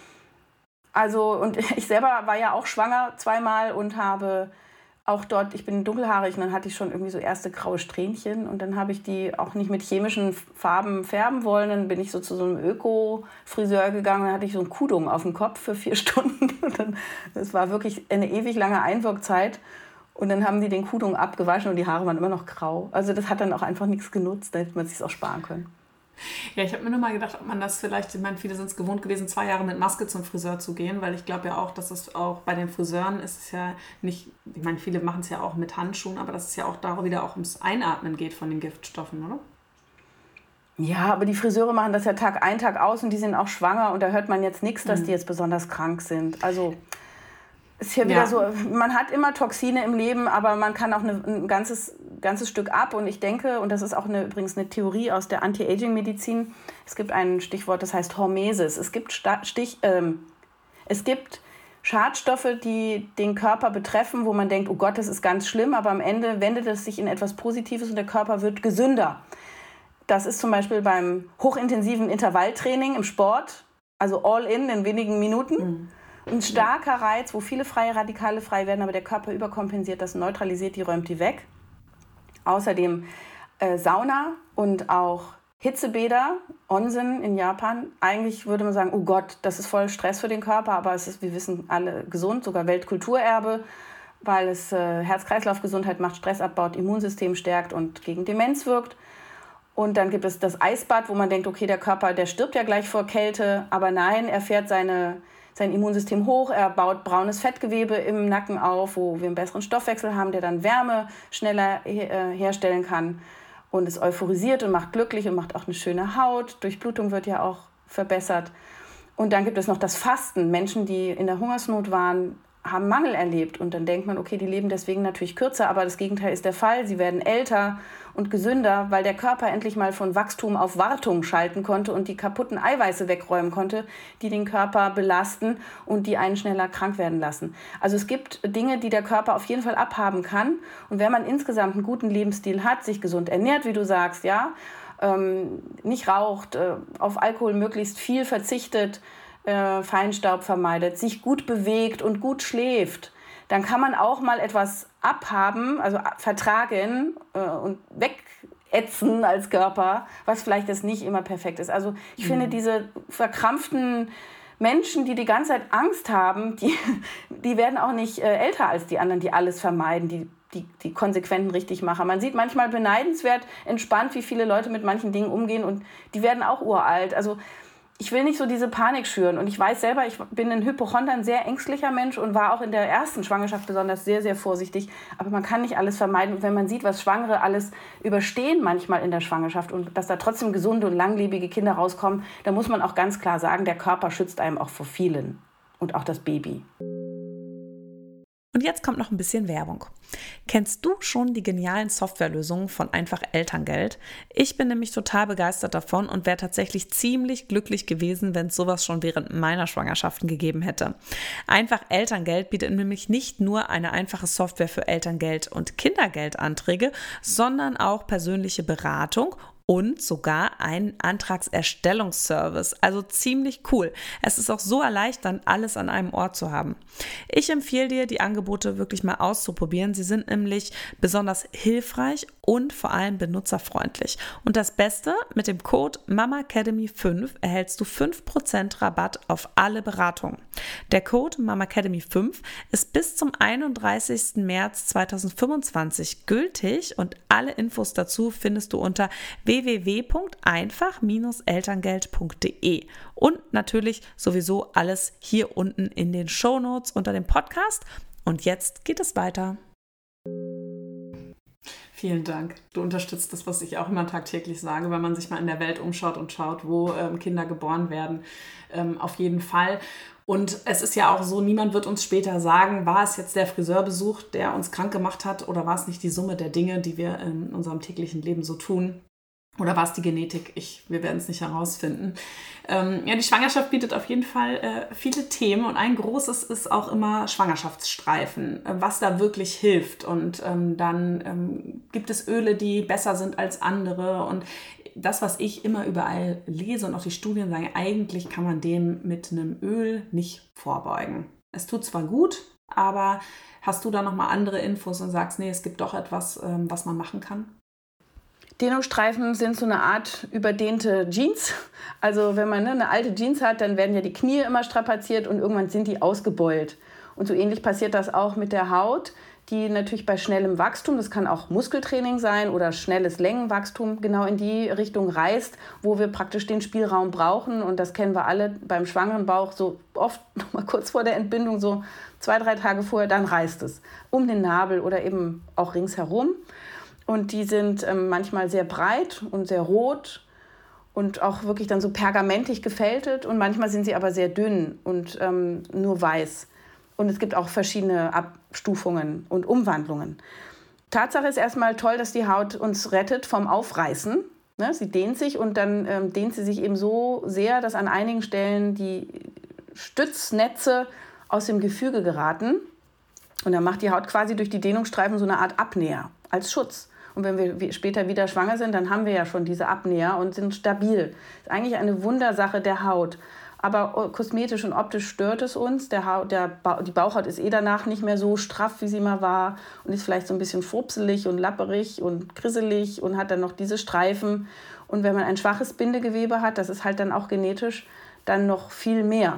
Also, und ich selber war ja auch schwanger zweimal und habe auch dort, ich bin dunkelhaarig und dann hatte ich schon irgendwie so erste graue Strähnchen und dann habe ich die auch nicht mit chemischen Farben färben wollen. Dann bin ich so zu so einem Öko-Friseur gegangen und dann hatte ich so einen Kudung auf dem Kopf für vier Stunden. Und dann, das war wirklich eine ewig lange Einwirkzeit. Und dann haben die den Kudung abgewaschen und die Haare waren immer noch grau. Also das hat dann auch einfach nichts genutzt, da hätte man es sich auch sparen können. Ja, ich habe mir nur mal gedacht, ob man das vielleicht, ich meine, viele sind es gewohnt gewesen, zwei Jahre mit Maske zum Friseur zu gehen, weil ich glaube ja auch, dass es auch bei den Friseuren ist es ja nicht, ich meine, viele machen es ja auch mit Handschuhen, aber dass es ja auch da wieder auch ums Einatmen geht von den Giftstoffen, oder? Ja, aber die Friseure machen das ja Tag ein, Tag aus und die sind auch schwanger und da hört man jetzt nichts, dass die jetzt besonders krank sind. Also ist hier wieder ja. so, man hat immer Toxine im Leben, aber man kann auch eine, ein ganzes, ganzes Stück ab. Und ich denke, und das ist auch eine, übrigens eine Theorie aus der Anti-Aging-Medizin, es gibt ein Stichwort, das heißt Hormesis. Es gibt, Stich, ähm, es gibt Schadstoffe, die den Körper betreffen, wo man denkt, oh Gott, das ist ganz schlimm, aber am Ende wendet es sich in etwas Positives und der Körper wird gesünder. Das ist zum Beispiel beim hochintensiven Intervalltraining im Sport, also all in in wenigen Minuten. Mhm. Ein starker Reiz, wo viele freie Radikale frei werden, aber der Körper überkompensiert das, neutralisiert die, räumt die weg. Außerdem äh, Sauna und auch Hitzebäder, Onsen in Japan. Eigentlich würde man sagen, oh Gott, das ist voll Stress für den Körper, aber es ist, wir wissen alle, gesund, sogar Weltkulturerbe, weil es äh, Herz-Kreislauf-Gesundheit macht, Stress abbaut, Immunsystem stärkt und gegen Demenz wirkt. Und dann gibt es das Eisbad, wo man denkt, okay, der Körper, der stirbt ja gleich vor Kälte, aber nein, er fährt seine sein Immunsystem hoch, er baut braunes Fettgewebe im Nacken auf, wo wir einen besseren Stoffwechsel haben, der dann Wärme schneller äh, herstellen kann und es euphorisiert und macht glücklich und macht auch eine schöne Haut. Durchblutung wird ja auch verbessert. Und dann gibt es noch das Fasten. Menschen, die in der Hungersnot waren, haben Mangel erlebt und dann denkt man, okay, die leben deswegen natürlich kürzer, aber das Gegenteil ist der Fall. Sie werden älter und gesünder, weil der Körper endlich mal von Wachstum auf Wartung schalten konnte und die kaputten Eiweiße wegräumen konnte, die den Körper belasten und die einen schneller krank werden lassen. Also es gibt Dinge, die der Körper auf jeden Fall abhaben kann und wenn man insgesamt einen guten Lebensstil hat, sich gesund ernährt, wie du sagst, ja, ähm, nicht raucht, äh, auf Alkohol möglichst viel verzichtet, äh, Feinstaub vermeidet, sich gut bewegt und gut schläft, dann kann man auch mal etwas abhaben, also vertragen äh, und wegätzen als Körper, was vielleicht jetzt nicht immer perfekt ist. Also ich mhm. finde, diese verkrampften Menschen, die die ganze Zeit Angst haben, die, die werden auch nicht äh, älter als die anderen, die alles vermeiden, die, die die konsequenten Richtigmacher. Man sieht manchmal beneidenswert entspannt, wie viele Leute mit manchen Dingen umgehen und die werden auch uralt. Also ich will nicht so diese Panik schüren und ich weiß selber, ich bin ein Hypochonder, ein sehr ängstlicher Mensch und war auch in der ersten Schwangerschaft besonders sehr, sehr vorsichtig. Aber man kann nicht alles vermeiden und wenn man sieht, was Schwangere alles überstehen manchmal in der Schwangerschaft und dass da trotzdem gesunde und langlebige Kinder rauskommen, dann muss man auch ganz klar sagen, der Körper schützt einem auch vor vielen und auch das Baby. Und jetzt kommt noch ein bisschen Werbung. Kennst du schon die genialen Softwarelösungen von Einfach Elterngeld? Ich bin nämlich total begeistert davon und wäre tatsächlich ziemlich glücklich gewesen, wenn es sowas schon während meiner Schwangerschaften gegeben hätte. Einfach Elterngeld bietet nämlich nicht nur eine einfache Software für Elterngeld und Kindergeldanträge, sondern auch persönliche Beratung und sogar einen Antragserstellungsservice. Also ziemlich cool. Es ist auch so erleichternd, alles an einem Ort zu haben. Ich empfehle dir, die Angebote wirklich mal auszuprobieren. Sie sind nämlich besonders hilfreich und vor allem benutzerfreundlich. Und das Beste, mit dem Code Mama Academy fünf erhältst du fünf Prozent Rabatt auf alle Beratungen. Der Code Mama Academy fünf ist bis zum einunddreißigsten März zweitausendfünfundzwanzig gültig und alle Infos dazu findest du unter w w w punkt einfach Bindestrich elterngeld punkt d e und natürlich sowieso alles hier unten in den Shownotes unter dem Podcast. Und jetzt geht es weiter. Vielen Dank. Du unterstützt das, was ich auch immer tagtäglich sage, wenn man sich mal in der Welt umschaut und schaut, wo ähm, Kinder geboren werden. Ähm, auf jeden Fall. Und es ist ja auch so, niemand wird uns später sagen, war es jetzt der Friseurbesuch, der uns krank gemacht hat, oder war es nicht die Summe der Dinge, die wir in unserem täglichen Leben so tun? Oder war es die Genetik? Ich, wir werden es nicht herausfinden. Ähm, ja, die Schwangerschaft bietet auf jeden Fall äh, viele Themen und ein großes ist auch immer Schwangerschaftsstreifen, äh, was da wirklich hilft. Und ähm, dann ähm, gibt es Öle, die besser sind als andere. Und das, was ich immer überall lese und auch die Studien sagen, eigentlich kann man dem mit einem Öl nicht vorbeugen. Es tut zwar gut, aber hast du da nochmal andere Infos und sagst, nee, es gibt doch etwas, ähm, was man machen kann? Dehnungsstreifen sind so eine Art überdehnte Jeans. Also wenn man ne, eine alte Jeans hat, dann werden ja die Knie immer strapaziert und irgendwann sind die ausgebeult. Und so ähnlich passiert das auch mit der Haut, die natürlich bei schnellem Wachstum, das kann auch Muskeltraining sein oder schnelles Längenwachstum, genau in die Richtung reißt, wo wir praktisch den Spielraum brauchen. Und das kennen wir alle beim schwangeren Bauch, so oft noch mal kurz vor der Entbindung, so zwei, drei Tage vorher, dann reißt es. Um den Nabel oder eben auch ringsherum. Und die sind ähm, manchmal sehr breit und sehr rot und auch wirklich dann so pergamentig gefältet. Und manchmal sind sie aber sehr dünn und ähm, nur weiß. Und es gibt auch verschiedene Abstufungen und Umwandlungen. Tatsache ist erstmal toll, dass die Haut uns rettet vom Aufreißen. Ne? Sie dehnt sich und dann ähm, dehnt sie sich eben so sehr, dass an einigen Stellen die Stütznetze aus dem Gefüge geraten. Und dann macht die Haut quasi durch die Dehnungsstreifen so eine Art Abnäher als Schutz. Und wenn wir später wieder schwanger sind, dann haben wir ja schon diese Abnäher und sind stabil. Das ist eigentlich eine Wundersache der Haut. Aber kosmetisch und optisch stört es uns. Der Haut, der ba- die Bauchhaut ist eh danach nicht mehr so straff, wie sie mal war. Und ist vielleicht so ein bisschen frupselig und lapperig und grisselig und hat dann noch diese Streifen. Und wenn man ein schwaches Bindegewebe hat, das ist halt dann auch genetisch, dann noch viel mehr.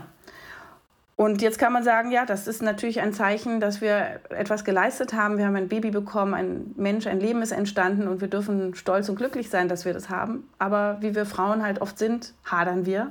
Und jetzt kann man sagen, ja, das ist natürlich ein Zeichen, dass wir etwas geleistet haben. Wir haben ein Baby bekommen, ein Mensch, ein Leben ist entstanden und wir dürfen stolz und glücklich sein, dass wir das haben. Aber wie wir Frauen halt oft sind, hadern wir.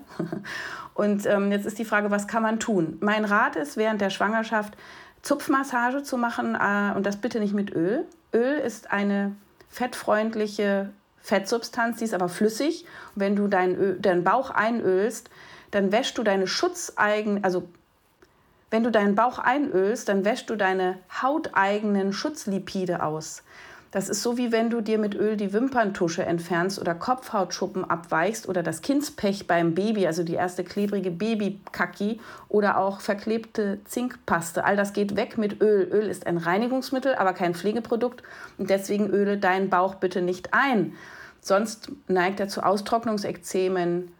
Und ähm, jetzt ist die Frage, was kann man tun? Mein Rat ist, während der Schwangerschaft Zupfmassage zu machen äh, und das bitte nicht mit Öl. Öl ist eine fettfreundliche Fettsubstanz, die ist aber flüssig. Und wenn du deinen, Öl, deinen Bauch einölst, dann wäschst du deine Schutzeigen, also wenn du deinen Bauch einölst, dann wäschst du deine hauteigenen Schutzlipide aus. Das ist so, wie wenn du dir mit Öl die Wimperntusche entfernst oder Kopfhautschuppen abweichst oder das Kindspech beim Baby, also die erste klebrige Babykacki oder auch verklebte Zinkpaste. All das geht weg mit Öl. Öl ist ein Reinigungsmittel, aber kein Pflegeprodukt und deswegen öle deinen Bauch bitte nicht ein. Sonst neigt er zu Austrocknungsekzemen,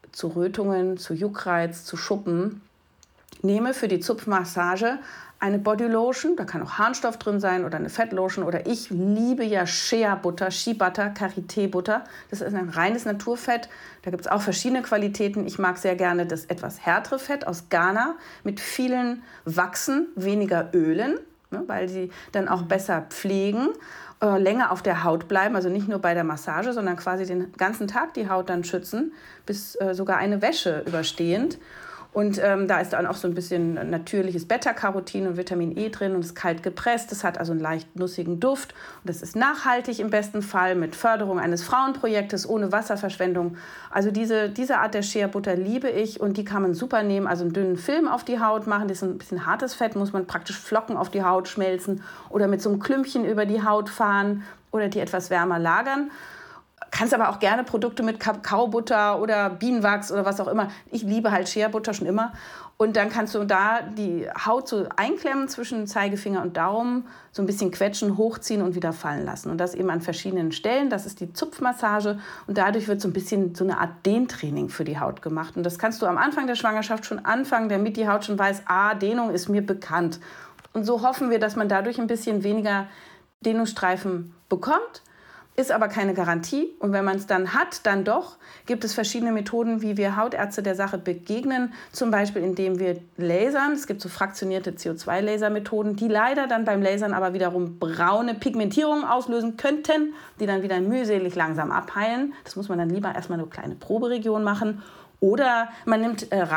zu Rötungen, zu Juckreiz, zu Schuppen. Nehme für die Zupfmassage eine Bodylotion, da kann auch Harnstoff drin sein oder eine Fettlotion oder ich liebe ja Shea-Butter, Shea-Butter, Karité-Butter. Das ist ein reines Naturfett, da gibt es auch verschiedene Qualitäten. Ich mag sehr gerne das etwas härtere Fett aus Ghana mit vielen Wachsen, weniger Ölen, ne, weil sie dann auch besser pflegen, äh, länger auf der Haut bleiben, also nicht nur bei der Massage, sondern quasi den ganzen Tag die Haut dann schützen, bis äh, sogar eine Wäsche überstehend. Und ähm, da ist dann auch so ein bisschen natürliches Beta-Carotin und Vitamin E drin und ist kalt gepresst. Das hat also einen leicht nussigen Duft. Und das ist nachhaltig im besten Fall mit Förderung eines Frauenprojektes ohne Wasserverschwendung. Also diese, diese Art der Shea-Butter liebe ich und die kann man super nehmen. Also einen dünnen Film auf die Haut machen. Das ist ein bisschen hartes Fett, muss man praktisch Flocken auf die Haut schmelzen oder mit so einem Klümpchen über die Haut fahren oder die etwas wärmer lagern. Kannst aber auch gerne Produkte mit Kakaobutter oder Bienenwachs oder was auch immer. Ich liebe halt Shea-Butter schon immer. Und dann kannst du da die Haut so einklemmen zwischen Zeigefinger und Daumen, so ein bisschen quetschen, hochziehen und wieder fallen lassen. Und das eben an verschiedenen Stellen. Das ist die Zupfmassage. Und dadurch wird so ein bisschen so eine Art Dehntraining für die Haut gemacht. Und das kannst du am Anfang der Schwangerschaft schon anfangen, damit die Haut schon weiß, ah, Dehnung ist mir bekannt. Und so hoffen wir, dass man dadurch ein bisschen weniger Dehnungsstreifen bekommt. Ist aber keine Garantie. Und wenn man es dann hat, dann doch, gibt es verschiedene Methoden, wie wir Hautärzte der Sache begegnen. Zum Beispiel, indem wir lasern. Es gibt so fraktionierte C O zwei Lasermethoden, die leider dann beim Lasern aber wiederum braune Pigmentierungen auslösen könnten, die dann wieder mühselig langsam abheilen. Das muss man dann lieber erstmal eine kleine Proberegion machen. Oder man nimmt äh,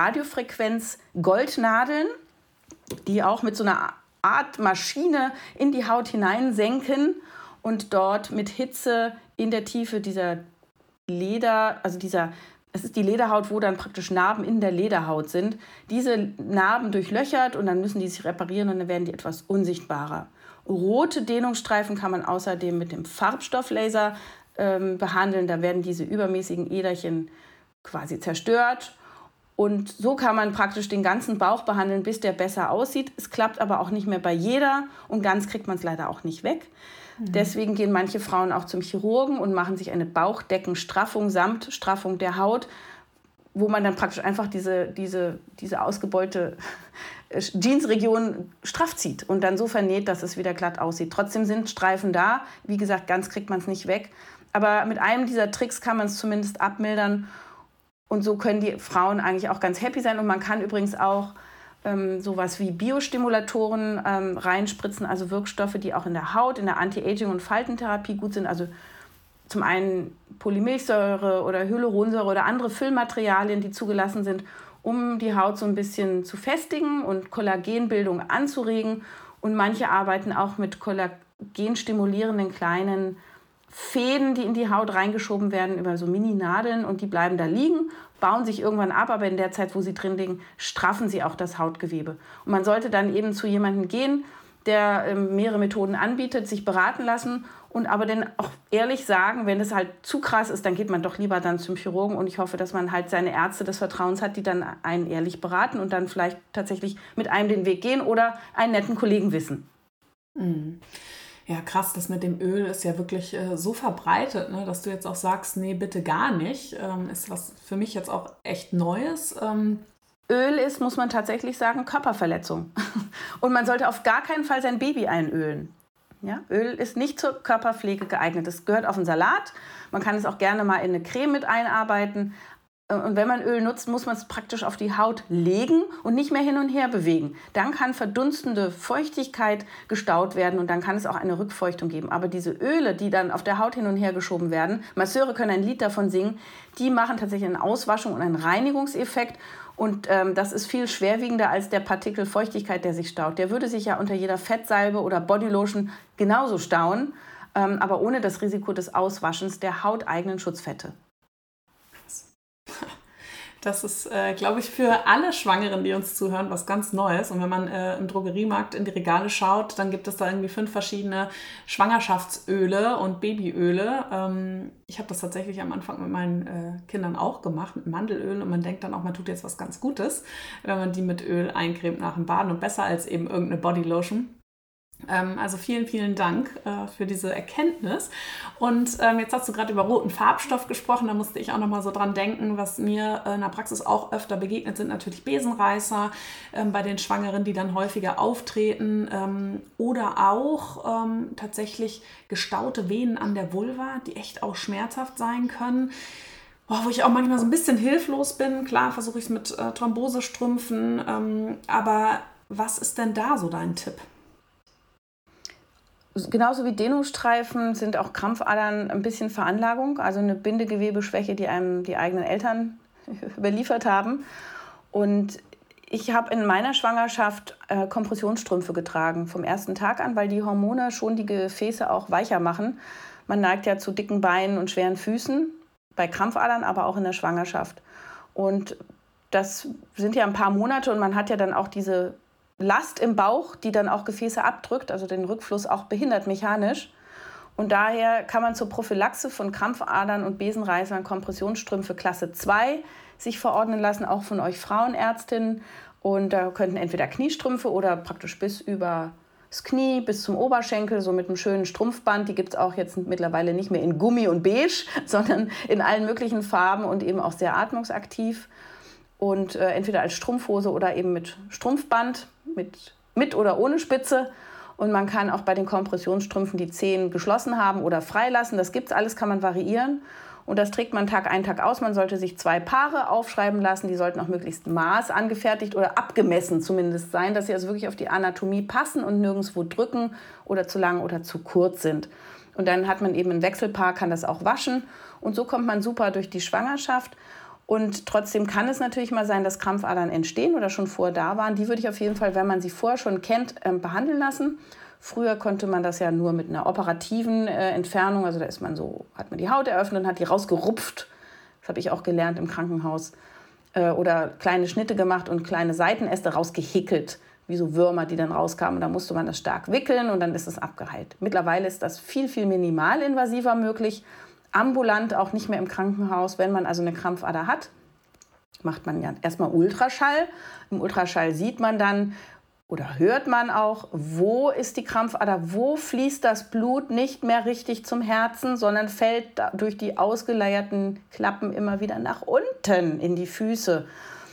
Radiofrequenz-Goldnadeln, die auch mit so einer Art Maschine in die Haut hineinsenken und dort mit Hitze in der Tiefe dieser Leder, also dieser, es ist die Lederhaut, wo dann praktisch Narben in der Lederhaut sind, diese Narben durchlöchert und dann müssen die sich reparieren und dann werden die etwas unsichtbarer. Rote Dehnungsstreifen kann man außerdem mit dem Farbstofflaser ähm, behandeln, da werden diese übermäßigen Äderchen quasi zerstört. Und so kann man praktisch den ganzen Bauch behandeln, bis der besser aussieht. Es klappt aber auch nicht mehr bei jeder und ganz kriegt man es leider auch nicht weg. Mhm. Deswegen gehen manche Frauen auch zum Chirurgen und machen sich eine Bauchdeckenstraffung samt Straffung der Haut, wo man dann praktisch einfach diese, diese, diese ausgebeulte Jeansregion straff zieht und dann so vernäht, dass es wieder glatt aussieht. Trotzdem sind Streifen da. Wie gesagt, ganz kriegt man es nicht weg. Aber mit einem dieser Tricks kann man es zumindest abmildern. Und so können die Frauen eigentlich auch ganz happy sein. Und man kann übrigens auch ähm, sowas wie Biostimulatoren ähm, reinspritzen, also Wirkstoffe, die auch in der Haut, in der Anti-Aging- und Faltentherapie gut sind. Also zum einen Polymilchsäure oder Hyaluronsäure oder andere Füllmaterialien, die zugelassen sind, um die Haut so ein bisschen zu festigen und Kollagenbildung anzuregen. Und manche arbeiten auch mit kollagenstimulierenden kleinen Fäden, die in die Haut reingeschoben werden über so Mini-Nadeln und die bleiben da liegen, bauen sich irgendwann ab, aber in der Zeit, wo sie drin liegen, straffen sie auch das Hautgewebe. Und man sollte dann eben zu jemandem gehen, der ähm, mehrere Methoden anbietet, sich beraten lassen und aber dann auch ehrlich sagen, wenn es halt zu krass ist, dann geht man doch lieber dann zum Chirurgen und ich hoffe, dass man halt seine Ärzte des Vertrauens hat, die dann einen ehrlich beraten und dann vielleicht tatsächlich mit einem den Weg gehen oder einen netten Kollegen wissen. Mhm. Ja, krass, das mit dem Öl ist ja wirklich äh, so verbreitet, ne, dass du jetzt auch sagst, nee, bitte gar nicht. Ähm, ist was für mich jetzt auch echt Neues. Ähm Öl ist, muss man tatsächlich sagen, Körperverletzung. Und man sollte auf gar keinen Fall sein Baby einölen. Ja? Öl ist nicht zur Körperpflege geeignet. Es gehört auf einen Salat. Man kann es auch gerne mal in eine Creme mit einarbeiten. Und wenn man Öl nutzt, muss man es praktisch auf die Haut legen und nicht mehr hin und her bewegen. Dann kann verdunstende Feuchtigkeit gestaut werden und dann kann es auch eine Rückfeuchtung geben. Aber diese Öle, die dann auf der Haut hin und her geschoben werden, Masseure können ein Lied davon singen, die machen tatsächlich eine Auswaschung und einen Reinigungseffekt. Und ähm, das ist viel schwerwiegender als der Partikel Feuchtigkeit, der sich staut. Der würde sich ja unter jeder Fettsalbe oder Bodylotion genauso stauen, ähm, aber ohne das Risiko des Auswaschens der hauteigenen Schutzfette. Das ist, äh, glaube ich, für alle Schwangeren, die uns zuhören, was ganz Neues. Und wenn man äh, im Drogeriemarkt in die Regale schaut, dann gibt es da irgendwie fünf verschiedene Schwangerschaftsöle und Babyöle. Ähm, ich habe das tatsächlich am Anfang mit meinen äh, Kindern auch gemacht, mit Mandelöl. Und man denkt dann auch, man tut jetzt was ganz Gutes, wenn man die mit Öl eincremt nach dem Baden und besser als eben irgendeine Bodylotion. Also vielen, vielen Dank äh, für diese Erkenntnis. Und ähm, jetzt hast du gerade über roten Farbstoff gesprochen, da musste ich auch nochmal so dran denken, was mir äh, in der Praxis auch öfter begegnet, sind natürlich Besenreißer ähm, bei den Schwangeren, die dann häufiger auftreten ähm, oder auch ähm, tatsächlich gestaute Venen an der Vulva, die echt auch schmerzhaft sein können. Oh, wo ich auch manchmal so ein bisschen hilflos bin. Klar, versuche ich es mit äh, Thrombosestrümpfen, ähm, aber was ist denn da so dein Tipp? Genauso wie Dehnungsstreifen sind auch Krampfadern ein bisschen Veranlagung, also eine Bindegewebeschwäche, die einem die eigenen Eltern überliefert haben. Und ich habe in meiner Schwangerschaft äh, Kompressionsstrümpfe getragen, vom ersten Tag an, weil die Hormone schon die Gefäße auch weicher machen. Man neigt ja zu dicken Beinen und schweren Füßen, bei Krampfadern, aber auch in der Schwangerschaft. Und das sind ja ein paar Monate und man hat ja dann auch diese Last im Bauch, die dann auch Gefäße abdrückt, also den Rückfluss auch behindert mechanisch. Und daher kann man zur Prophylaxe von Krampfadern und Besenreißern Kompressionsstrümpfe Klasse zwei sich verordnen lassen, auch von euch Frauenärztinnen. Und da könnten entweder Kniestrümpfe oder praktisch bis über das Knie, bis zum Oberschenkel, so mit einem schönen Strumpfband. Die gibt es auch jetzt mittlerweile nicht mehr in Gummi und Beige, sondern in allen möglichen Farben und eben auch sehr atmungsaktiv. Und äh, entweder als Strumpfhose oder eben mit Strumpfband, mit, mit oder ohne Spitze. Und man kann auch bei den Kompressionsstrümpfen die Zehen geschlossen haben oder freilassen. Das gibt's alles, kann man variieren. Und das trägt man Tag ein, Tag aus. Man sollte sich zwei Paare aufschreiben lassen. Die sollten auch möglichst Maß angefertigt oder abgemessen zumindest sein, dass sie also wirklich auf die Anatomie passen und nirgendwo drücken oder zu lang oder zu kurz sind. Und dann hat man eben ein Wechselpaar, kann das auch waschen. Und so kommt man super durch die Schwangerschaft. Und trotzdem kann es natürlich mal sein, dass Krampfadern entstehen oder schon vorher da waren. Die würde ich auf jeden Fall, wenn man sie vorher schon kennt, behandeln lassen. Früher konnte man das ja nur mit einer operativen äh, Entfernung, also da ist man so, hat man die Haut eröffnet und hat die rausgerupft. Das habe ich auch gelernt im Krankenhaus. Äh, oder kleine Schnitte gemacht und kleine Seitenäste rausgehäkelt, wie so Würmer, die dann rauskamen. Und da musste man das stark wickeln und dann ist es abgeheilt. Mittlerweile ist das viel, viel minimalinvasiver möglich. Ambulant, auch nicht mehr im Krankenhaus. Wenn man also eine Krampfader hat, macht man ja erstmal Ultraschall. Im Ultraschall sieht man dann, oder hört man auch, wo ist die Krampfader, wo fließt das Blut nicht mehr richtig zum Herzen, sondern fällt durch die ausgeleierten Klappen immer wieder nach unten in die Füße.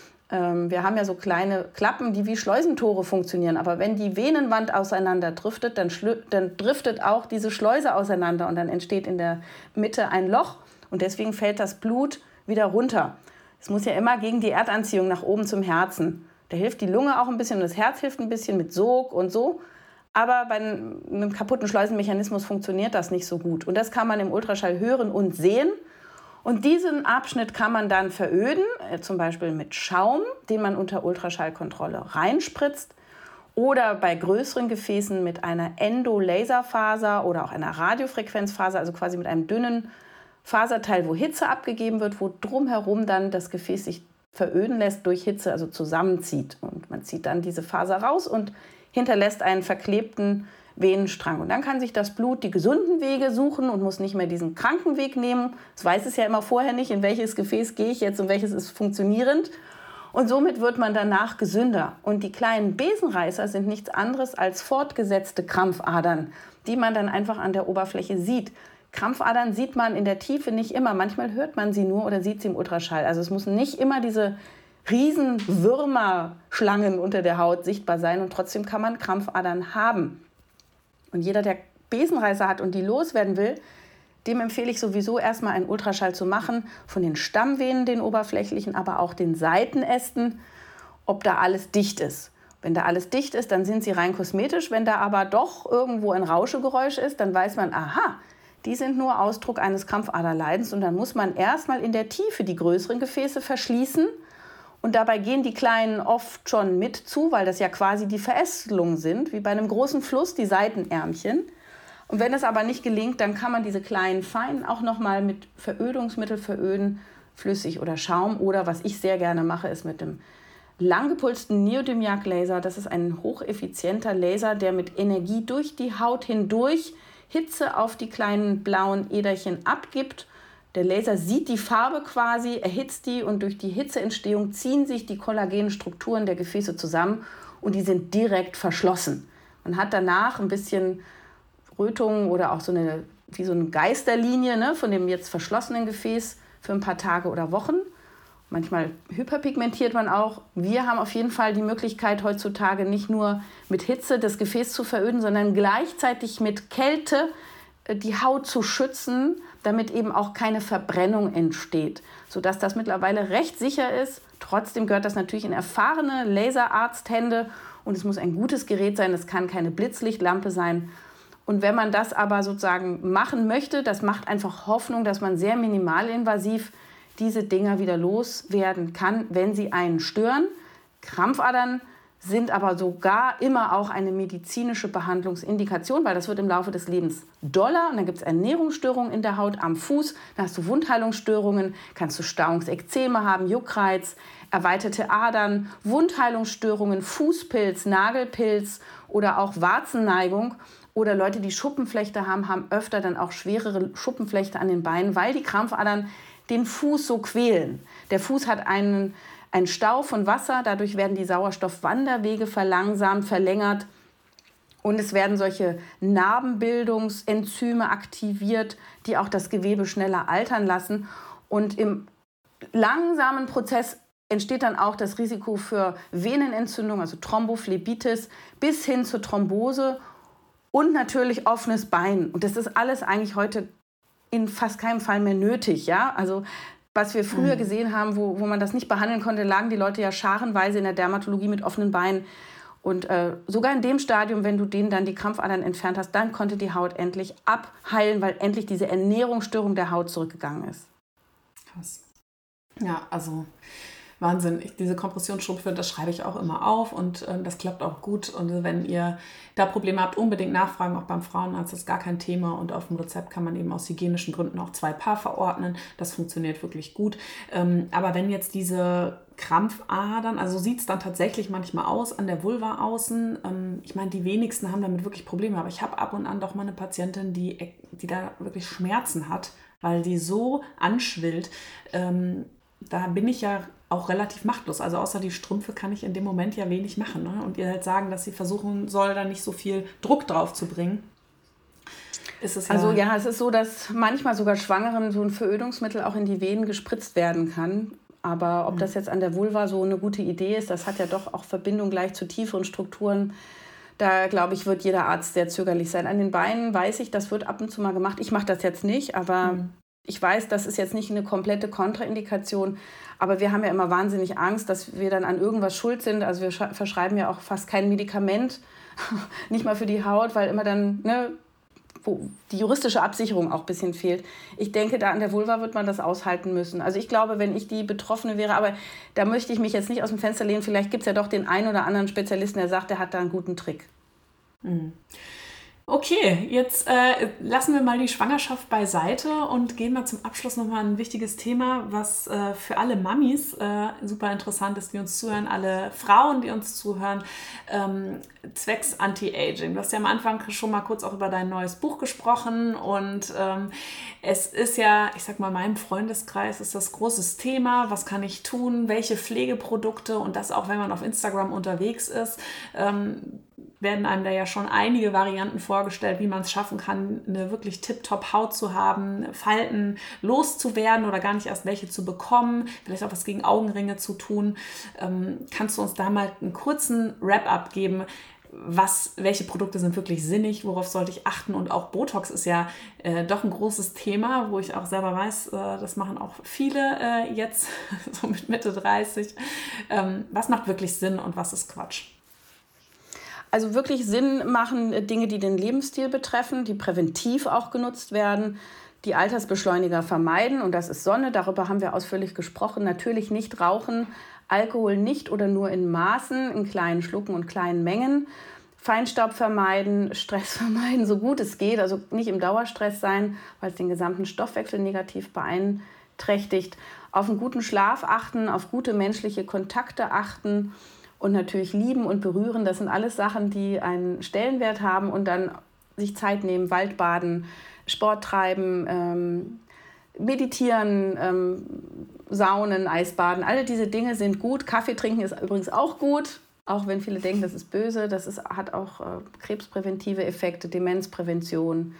Ähm, wir haben ja so kleine Klappen, die wie Schleusentore funktionieren, aber wenn die Venenwand auseinander driftet, dann, dann driftet auch diese Schleuse auseinander und dann entsteht in der Mitte ein Loch und deswegen fällt das Blut wieder runter. Es muss ja immer gegen die Erdanziehung nach oben zum Herzen. Da hilft die Lunge auch ein bisschen und das Herz hilft ein bisschen mit Sog und so. Aber bei einem kaputten Schleusenmechanismus funktioniert das nicht so gut. Und das kann man im Ultraschall hören und sehen. Und diesen Abschnitt kann man dann veröden, zum Beispiel mit Schaum, den man unter Ultraschallkontrolle reinspritzt. Oder bei größeren Gefäßen mit einer Endolaserfaser oder auch einer Radiofrequenzfaser, also quasi mit einem dünnen Faserteil, wo Hitze abgegeben wird, wo drumherum dann das Gefäß sich veröden lässt durch Hitze, also zusammenzieht. Und man zieht dann diese Faser raus und hinterlässt einen verklebten Venenstrang. Und dann kann sich das Blut die gesunden Wege suchen und muss nicht mehr diesen kranken Weg nehmen. Das weiß es ja immer vorher nicht, in welches Gefäß gehe ich jetzt und welches ist funktionierend. Und somit wird man danach gesünder. Und die kleinen Besenreißer sind nichts anderes als fortgesetzte Krampfadern, die man dann einfach an der Oberfläche sieht. Krampfadern sieht man in der Tiefe nicht immer. Manchmal hört man sie nur oder sieht sie im Ultraschall. Also es müssen nicht immer diese riesen Würmerschlangen unter der Haut sichtbar sein. Und trotzdem kann man Krampfadern haben. Und jeder, der Besenreißer hat und die loswerden will, dem empfehle ich sowieso erstmal einen Ultraschall zu machen. Von den Stammvenen, den oberflächlichen, aber auch den Seitenästen, ob da alles dicht ist. Wenn da alles dicht ist, dann sind sie rein kosmetisch. Wenn da aber doch irgendwo ein Rauschegeräusch ist, dann weiß man, aha, die sind nur Ausdruck eines Krampfaderleidens und dann muss man erstmal in der Tiefe die größeren Gefäße verschließen und dabei gehen die kleinen oft schon mit zu, weil das ja quasi die Verästelungen sind, wie bei einem großen Fluss, die Seitenärmchen. Und wenn es aber nicht gelingt, dann kann man diese kleinen feinen auch nochmal mit Verödungsmittel veröden, flüssig oder Schaum oder was ich sehr gerne mache, ist mit dem langgepulsten Neodymium-Laser. Das ist ein hocheffizienter Laser, der mit Energie durch die Haut hindurch Hitze auf die kleinen blauen Äderchen abgibt. Der Laser sieht die Farbe quasi, erhitzt die und durch die Hitzeentstehung ziehen sich die kollagenen Strukturen der Gefäße zusammen und die sind direkt verschlossen. Man hat danach ein bisschen Rötungen oder auch so eine, wie so eine Geisterlinie, ne, von dem jetzt verschlossenen Gefäß für ein paar Tage oder Wochen. Manchmal hyperpigmentiert man auch. Wir haben auf jeden Fall die Möglichkeit heutzutage nicht nur mit Hitze das Gefäß zu veröden, sondern gleichzeitig mit Kälte die Haut zu schützen, damit eben auch keine Verbrennung entsteht, sodass das mittlerweile recht sicher ist. Trotzdem gehört das natürlich in erfahrene Laserarzthände und es muss ein gutes Gerät sein, es kann keine Blitzlichtlampe sein. Und wenn man das aber sozusagen machen möchte, das macht einfach Hoffnung, dass man sehr minimalinvasiv diese Dinger wieder loswerden kann, wenn sie einen stören. Krampfadern sind aber sogar immer auch eine medizinische Behandlungsindikation, weil das wird im Laufe des Lebens doller und dann gibt es Ernährungsstörungen in der Haut am Fuß, dann hast du Wundheilungsstörungen, kannst du Stauungsekzeme haben, Juckreiz, erweiterte Adern, Wundheilungsstörungen, Fußpilz, Nagelpilz oder auch Warzenneigung. Oder Leute, die Schuppenflechte haben, haben öfter dann auch schwerere Schuppenflechte an den Beinen, weil die Krampfadern den Fuß so quälen. Der Fuß hat einen Ein Stau von Wasser, dadurch werden die Sauerstoffwanderwege verlangsamt, verlängert und es werden solche Narbenbildungsenzyme aktiviert, die auch das Gewebe schneller altern lassen. Und im langsamen Prozess entsteht dann auch das Risiko für Venenentzündung, also Thrombophlebitis, bis hin zur Thrombose und natürlich offenes Bein. Und das ist alles eigentlich heute in fast keinem Fall mehr nötig, ja, also was wir früher gesehen haben, wo, wo man das nicht behandeln konnte, lagen die Leute ja scharenweise in der Dermatologie mit offenen Beinen. Und äh, sogar in dem Stadium, wenn du denen dann die Krampfadern entfernt hast, dann konnte die Haut endlich abheilen, weil endlich diese Ernährungsstörung der Haut zurückgegangen ist. Krass. Ja, also Wahnsinn. Ich, diese Kompressionsstrümpfe, das schreibe ich auch immer auf und äh, das klappt auch gut. Und wenn ihr da Probleme habt, unbedingt nachfragen, auch beim Frauenarzt, das ist gar kein Thema. Und auf dem Rezept kann man eben aus hygienischen Gründen auch zwei Paar verordnen. Das funktioniert wirklich gut. Ähm, aber wenn jetzt diese Krampfadern, also sieht es dann tatsächlich manchmal aus an der Vulva außen. Ähm, ich meine, die wenigsten haben damit wirklich Probleme, aber ich habe ab und an doch mal eine Patientin, die, die da wirklich Schmerzen hat, weil die so anschwillt. Ähm, da bin ich ja auch relativ machtlos. Also außer die Strümpfe kann ich in dem Moment ja wenig machen. Ne? Und ihr halt sagen, dass sie versuchen soll, da nicht so viel Druck drauf zu bringen. Ist es ja also ja, es ist so, dass manchmal sogar Schwangeren so ein Verödungsmittel auch in die Venen gespritzt werden kann. Aber ob mhm. das jetzt an der Vulva so eine gute Idee ist, das hat ja doch auch Verbindung gleich zu tieferen Strukturen. Da, glaube ich, wird jeder Arzt sehr zögerlich sein. An den Beinen weiß ich, das wird ab und zu mal gemacht. Ich mache das jetzt nicht, aber mhm. ich weiß, das ist jetzt nicht eine komplette Kontraindikation. Aber wir haben ja immer wahnsinnig Angst, dass wir dann an irgendwas schuld sind. Also wir verschreiben ja auch fast kein Medikament, nicht mal für die Haut, weil immer dann ne, wo die juristische Absicherung auch ein bisschen fehlt. Ich denke, da an der Vulva wird man das aushalten müssen. Also ich glaube, wenn ich die Betroffene wäre, aber da möchte ich mich jetzt nicht aus dem Fenster lehnen, vielleicht gibt es ja doch den einen oder anderen Spezialisten, der sagt, der hat da einen guten Trick. Mhm. Okay, jetzt äh, lassen wir mal die Schwangerschaft beiseite und gehen mal zum Abschluss nochmal ein wichtiges Thema, was äh, für alle Mamis äh, super interessant ist, die uns zuhören, alle Frauen, die uns zuhören, ähm, zwecks Anti-Aging. Du hast ja am Anfang schon mal kurz auch über dein neues Buch gesprochen und ähm, es ist ja, ich sag mal, in meinem Freundeskreis ist das großes Thema, was kann ich tun, welche Pflegeprodukte und das auch, wenn man auf Instagram unterwegs ist, ähm, werden einem da ja schon einige Varianten vorgestellt, wie man es schaffen kann, eine wirklich tipptopp Haut zu haben, Falten loszuwerden oder gar nicht erst welche zu bekommen, vielleicht auch was gegen Augenringe zu tun. Ähm, kannst du uns da mal einen kurzen Wrap-up geben? Was, welche Produkte sind wirklich sinnig, worauf sollte ich achten? Und auch Botox ist ja äh, doch ein großes Thema, wo ich auch selber weiß, äh, das machen auch viele äh, jetzt, so mit Mitte dreißig. Ähm, was macht wirklich Sinn und was ist Quatsch? Also wirklich Sinn machen Dinge, die den Lebensstil betreffen, die präventiv auch genutzt werden, die Altersbeschleuniger vermeiden. Und das ist Sonne, darüber haben wir ausführlich gesprochen. Natürlich nicht rauchen, Alkohol nicht oder nur in Maßen, in kleinen Schlucken und kleinen Mengen. Feinstaub vermeiden, Stress vermeiden, so gut es geht. Also nicht im Dauerstress sein, weil es den gesamten Stoffwechsel negativ beeinträchtigt. Auf einen guten Schlaf achten, auf gute menschliche Kontakte achten. Und natürlich lieben und berühren, das sind alles Sachen, die einen Stellenwert haben und dann sich Zeit nehmen, Waldbaden, Sport treiben, ähm, meditieren, ähm, Saunen, Eisbaden, alle diese Dinge sind gut. Kaffee trinken ist übrigens auch gut, auch wenn viele denken, das ist böse. Das ist, hat auch äh, krebspräventive Effekte, Demenzprävention.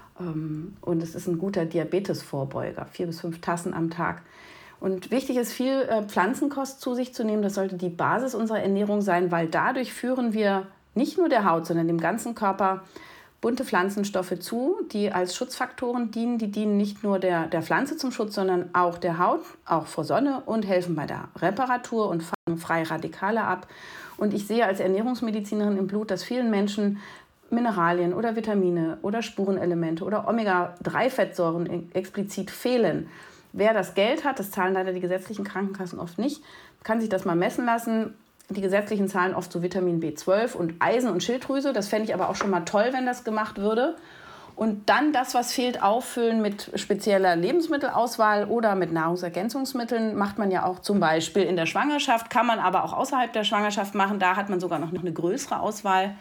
Ähm, und es ist ein guter Diabetesvorbeuger, vier bis fünf Tassen am Tag. Und wichtig ist, viel äh, Pflanzenkost zu sich zu nehmen. Das sollte die Basis unserer Ernährung sein, weil dadurch führen wir nicht nur der Haut, sondern dem ganzen Körper bunte Pflanzenstoffe zu, die als Schutzfaktoren dienen. Die dienen nicht nur der, der Pflanze zum Schutz, sondern auch der Haut, auch vor Sonne und helfen bei der Reparatur und fangen freie Radikale ab. Und ich sehe als Ernährungsmedizinerin im Blut, dass vielen Menschen Mineralien oder Vitamine oder Spurenelemente oder Omega drei Fettsäuren explizit fehlen. Wer das Geld hat, das zahlen leider die gesetzlichen Krankenkassen oft nicht, kann sich das mal messen lassen. Die gesetzlichen zahlen oft so Vitamin B zwölf und Eisen und Schilddrüse. Das fände ich aber auch schon mal toll, wenn das gemacht würde. Und dann das, was fehlt, auffüllen mit spezieller Lebensmittelauswahl oder mit Nahrungsergänzungsmitteln. Macht man ja auch zum Beispiel in der Schwangerschaft, kann man aber auch außerhalb der Schwangerschaft machen. Da hat man sogar noch eine größere Auswahl.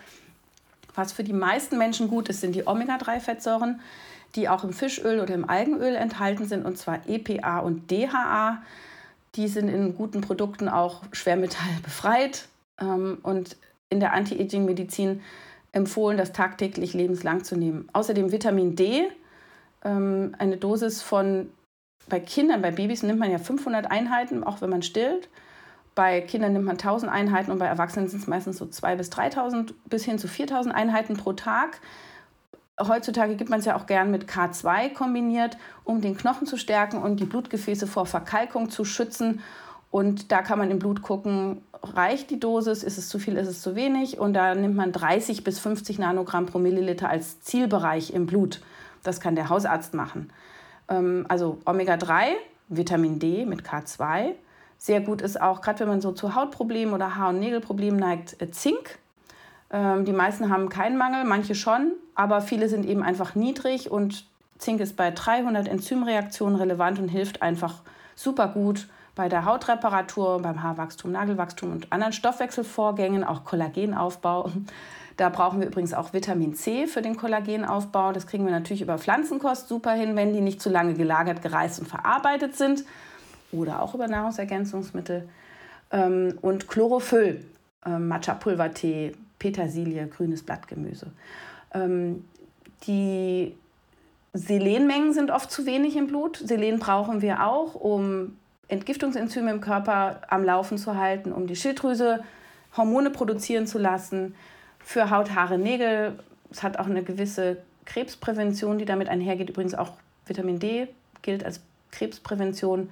Was für die meisten Menschen gut ist, sind die Omega drei Fettsäuren, die auch im Fischöl oder im Algenöl enthalten sind, und zwar E P A und D H A. Die sind in guten Produkten auch schwermetallbefreit ähm, und in der Anti-Aging-Medizin empfohlen, das tagtäglich lebenslang zu nehmen. Außerdem Vitamin D, ähm, eine Dosis von, bei Kindern, bei Babys nimmt man ja fünfhundert Einheiten, auch wenn man stillt. Bei Kindern nimmt man tausend Einheiten und bei Erwachsenen sind es meistens so zweitausend bis dreitausend bis hin zu viertausend Einheiten pro Tag. Heutzutage gibt man es ja auch gern mit K zwei kombiniert, um den Knochen zu stärken und die Blutgefäße vor Verkalkung zu schützen. Und da kann man im Blut gucken, reicht die Dosis, ist es zu viel, ist es zu wenig? Und da nimmt man dreißig bis fünfzig Nanogramm pro Milliliter als Zielbereich im Blut. Das kann der Hausarzt machen. Also Omega drei, Vitamin D mit K zwei. Sehr gut ist auch, gerade wenn man so zu Hautproblemen oder Haar- und Nägelproblemen neigt, Zink. Die meisten haben keinen Mangel, manche schon, aber viele sind eben einfach niedrig und Zink ist bei dreihundert Enzymreaktionen relevant und hilft einfach super gut bei der Hautreparatur, beim Haarwachstum, Nagelwachstum und anderen Stoffwechselvorgängen, auch Kollagenaufbau. Da brauchen wir übrigens auch Vitamin C für den Kollagenaufbau. Das kriegen wir natürlich über Pflanzenkost super hin, wenn die nicht zu lange gelagert, gereist und verarbeitet sind, oder auch über Nahrungsergänzungsmittel. Und Chlorophyll, Matcha-Pulvertee, Petersilie, grünes Blattgemüse. Ähm, die Selenmengen sind oft zu wenig im Blut. Selen brauchen wir auch, um Entgiftungsenzyme im Körper am Laufen zu halten, um die Schilddrüse Hormone produzieren zu lassen. Für Haut, Haare, Nägel. Es hat auch eine gewisse Krebsprävention, die damit einhergeht. Übrigens auch Vitamin D gilt als Krebsprävention.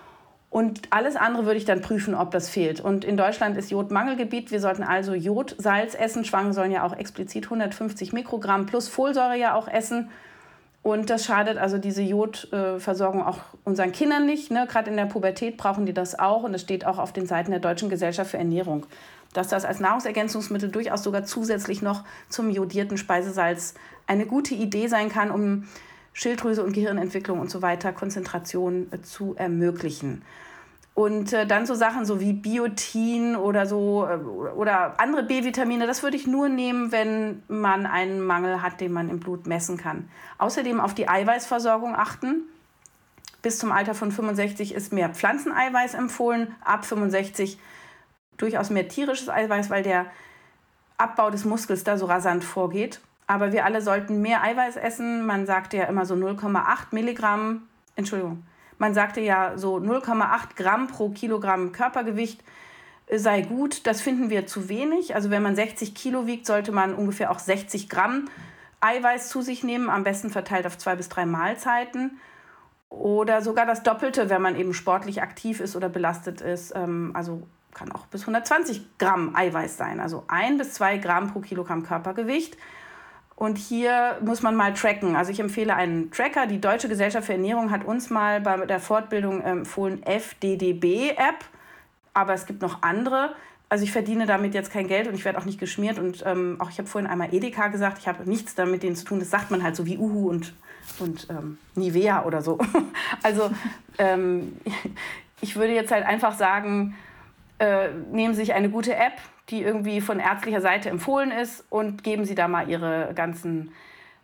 Und alles andere würde ich dann prüfen, ob das fehlt. Und in Deutschland ist Jodmangelgebiet. Wir sollten also Jodsalz essen. Schwangere sollen ja auch explizit hundertfünfzig Mikrogramm plus Folsäure ja auch essen. Und das schadet also diese Jodversorgung auch unseren Kindern nicht. Ne? Gerade in der Pubertät brauchen die das auch. Und es steht auch auf den Seiten der Deutschen Gesellschaft für Ernährung, dass das als Nahrungsergänzungsmittel durchaus sogar zusätzlich noch zum jodierten Speisesalz eine gute Idee sein kann, um Schilddrüse und Gehirnentwicklung und so weiter, Konzentration äh, zu ermöglichen. Und äh, dann so Sachen so wie Biotin oder so äh, oder andere B-Vitamine, das würde ich nur nehmen, wenn man einen Mangel hat, den man im Blut messen kann. Außerdem auf die Eiweißversorgung achten. Bis zum Alter von fünfundsechzig ist mehr Pflanzeneiweiß empfohlen, ab fünfundsechzig durchaus mehr tierisches Eiweiß, weil der Abbau des Muskels da so rasant vorgeht. Aber wir alle sollten mehr Eiweiß essen. Man sagte ja immer so null Komma acht Milligramm, Entschuldigung, man sagte ja so null Komma acht Gramm pro Kilogramm Körpergewicht sei gut. Das finden wir zu wenig. Also wenn man sechzig Kilo wiegt, sollte man ungefähr auch sechzig Gramm Eiweiß zu sich nehmen, am besten verteilt auf zwei bis drei Mahlzeiten. Oder sogar das Doppelte, wenn man eben sportlich aktiv ist oder belastet ist. Also kann auch bis hundertzwanzig Gramm Eiweiß sein. Also ein bis zwei Gramm pro Kilogramm Körpergewicht. Und hier muss man mal tracken. Also ich empfehle einen Tracker. Die Deutsche Gesellschaft für Ernährung hat uns mal bei der Fortbildung empfohlen, F D D B-App. Aber es gibt noch andere. Also ich verdiene damit jetzt kein Geld und ich werde auch nicht geschmiert. Und ähm, auch ich habe vorhin einmal Edeka gesagt, ich habe nichts damit mit denen zu tun. Das sagt man halt so wie Uhu und, und ähm, Nivea oder so. Also ähm, ich würde jetzt halt einfach sagen, äh, nehmen Sie sich eine gute App, die irgendwie von ärztlicher Seite empfohlen ist, und geben Sie da mal Ihre ganzen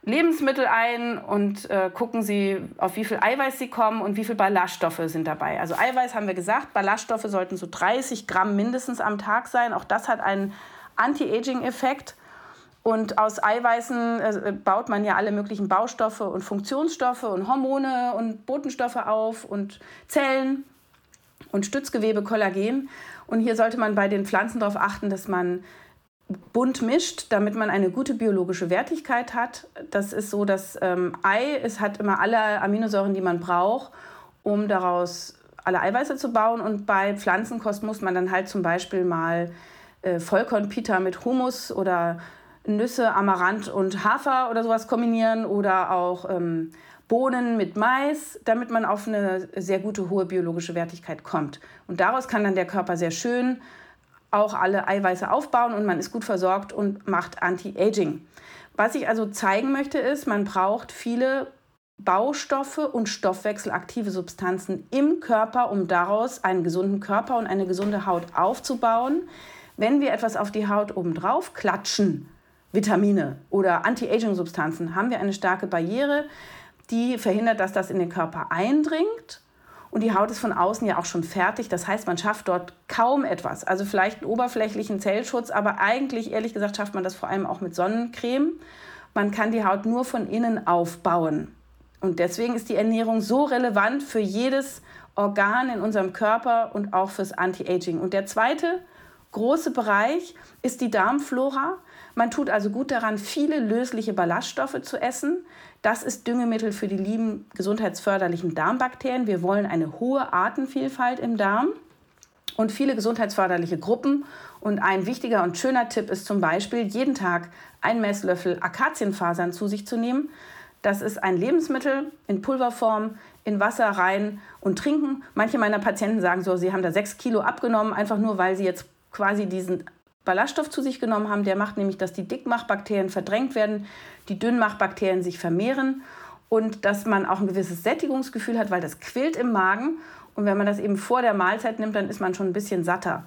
Lebensmittel ein und äh, gucken Sie, auf wie viel Eiweiß Sie kommen und wie viel Ballaststoffe sind dabei. Also Eiweiß haben wir gesagt, Ballaststoffe sollten so dreißig Gramm mindestens am Tag sein. Auch das hat einen Anti-Aging-Effekt. Und aus Eiweißen äh, baut man ja alle möglichen Baustoffe und Funktionsstoffe und Hormone und Botenstoffe auf und Zellen und Stützgewebe, Kollagen. Und hier sollte man bei den Pflanzen darauf achten, dass man bunt mischt, damit man eine gute biologische Wertigkeit hat. Das ist so, dass ähm, Ei, es hat immer alle Aminosäuren, die man braucht, um daraus alle Eiweiße zu bauen. Und bei Pflanzenkost muss man dann halt zum Beispiel mal äh, Vollkornpita mit Hummus oder Nüsse, Amaranth und Hafer oder sowas kombinieren oder auch ähm, Bohnen mit Mais, damit man auf eine sehr gute, hohe biologische Wertigkeit kommt. Und daraus kann dann der Körper sehr schön auch alle Eiweiße aufbauen und man ist gut versorgt und macht Anti-Aging. Was ich also zeigen möchte ist, man braucht viele Baustoffe und stoffwechselaktive Substanzen im Körper, um daraus einen gesunden Körper und eine gesunde Haut aufzubauen. Wenn wir etwas auf die Haut obendrauf klatschen, Vitamine oder Anti-Aging-Substanzen, haben wir eine starke Barriere, die verhindert, dass das in den Körper eindringt. Und die Haut ist von außen ja auch schon fertig. Das heißt, man schafft dort kaum etwas. Also vielleicht einen oberflächlichen Zellschutz, aber eigentlich, ehrlich gesagt, schafft man das vor allem auch mit Sonnencreme. Man kann die Haut nur von innen aufbauen. Und deswegen ist die Ernährung so relevant für jedes Organ in unserem Körper und auch fürs Anti-Aging. Und der zweite große Bereich ist die Darmflora. Man tut also gut daran, viele lösliche Ballaststoffe zu essen. Das ist Düngemittel für die lieben gesundheitsförderlichen Darmbakterien. Wir wollen eine hohe Artenvielfalt im Darm und viele gesundheitsförderliche Gruppen. Und ein wichtiger und schöner Tipp ist zum Beispiel, jeden Tag einen Messlöffel Akazienfasern zu sich zu nehmen. Das ist ein Lebensmittel in Pulverform, in Wasser rein und trinken. Manche meiner Patienten sagen so, sie haben da sechs Kilo abgenommen, einfach nur, weil sie jetzt quasi diesen Ballaststoff zu sich genommen haben. Der macht nämlich, dass die Dickmachbakterien verdrängt werden, die Dünnmachbakterien sich vermehren und dass man auch ein gewisses Sättigungsgefühl hat, weil das quillt im Magen. Und wenn man das eben vor der Mahlzeit nimmt, dann ist man schon ein bisschen satter.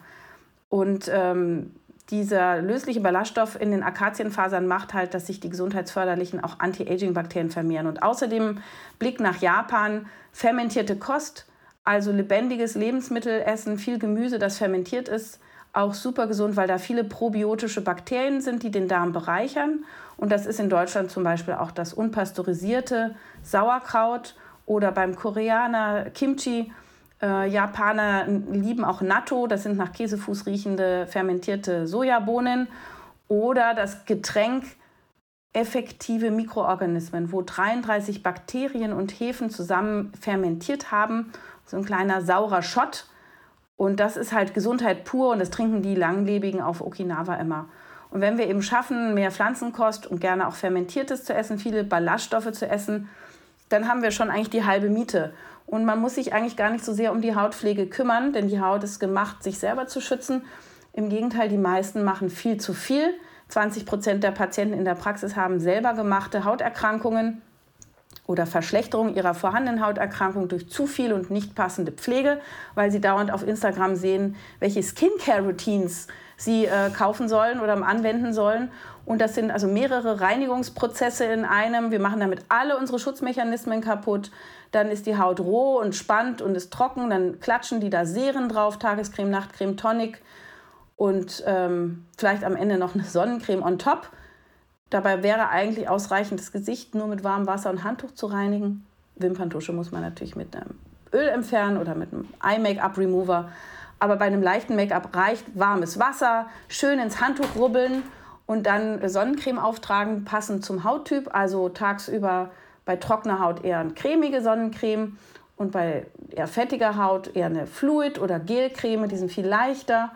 Und ähm, dieser lösliche Ballaststoff in den Akazienfasern macht halt, dass sich die gesundheitsförderlichen, auch Anti-Aging-Bakterien vermehren. Und außerdem Blick nach Japan, fermentierte Kost, also lebendiges Lebensmittel essen, viel Gemüse, das fermentiert ist, auch super gesund, weil da viele probiotische Bakterien sind, die den Darm bereichern. Und das ist in Deutschland zum Beispiel auch das unpasteurisierte Sauerkraut oder beim Koreaner Kimchi. Äh, Japaner lieben auch Natto, das sind nach Käsefuß riechende fermentierte Sojabohnen. Oder das Getränk effektive Mikroorganismen, wo dreiunddreißig Bakterien und Hefen zusammen fermentiert haben. So ein kleiner saurer Schott. Und das ist halt Gesundheit pur und das trinken die Langlebigen auf Okinawa immer. Und wenn wir eben schaffen, mehr Pflanzenkost und gerne auch Fermentiertes zu essen, viele Ballaststoffe zu essen, dann haben wir schon eigentlich die halbe Miete. Und man muss sich eigentlich gar nicht so sehr um die Hautpflege kümmern, denn die Haut ist gemacht, sich selber zu schützen. Im Gegenteil, die meisten machen viel zu viel. zwanzig Prozent der Patienten in der Praxis haben selber gemachte Hauterkrankungen oder Verschlechterung ihrer vorhandenen Hauterkrankung durch zu viel und nicht passende Pflege, weil sie dauernd auf Instagram sehen, welche Skincare-Routines sie äh, kaufen sollen oder anwenden sollen. Und das sind also mehrere Reinigungsprozesse in einem. Wir machen damit alle unsere Schutzmechanismen kaputt. Dann ist die Haut roh und spannt und ist trocken. Dann klatschen die da Serien drauf, Tagescreme, Nachtcreme, Tonic und ähm, vielleicht am Ende noch eine Sonnencreme on top. Dabei wäre eigentlich ausreichend, das Gesicht nur mit warmem Wasser und Handtuch zu reinigen. Wimperntusche muss man natürlich mit einem Öl entfernen oder mit einem Eye-Make-up-Remover. Aber bei einem leichten Make-up reicht warmes Wasser, schön ins Handtuch rubbeln und dann Sonnencreme auftragen, passend zum Hauttyp. Also tagsüber bei trockener Haut eher eine cremige Sonnencreme und bei eher fettiger Haut eher eine Fluid- oder Gelcreme, die sind viel leichter.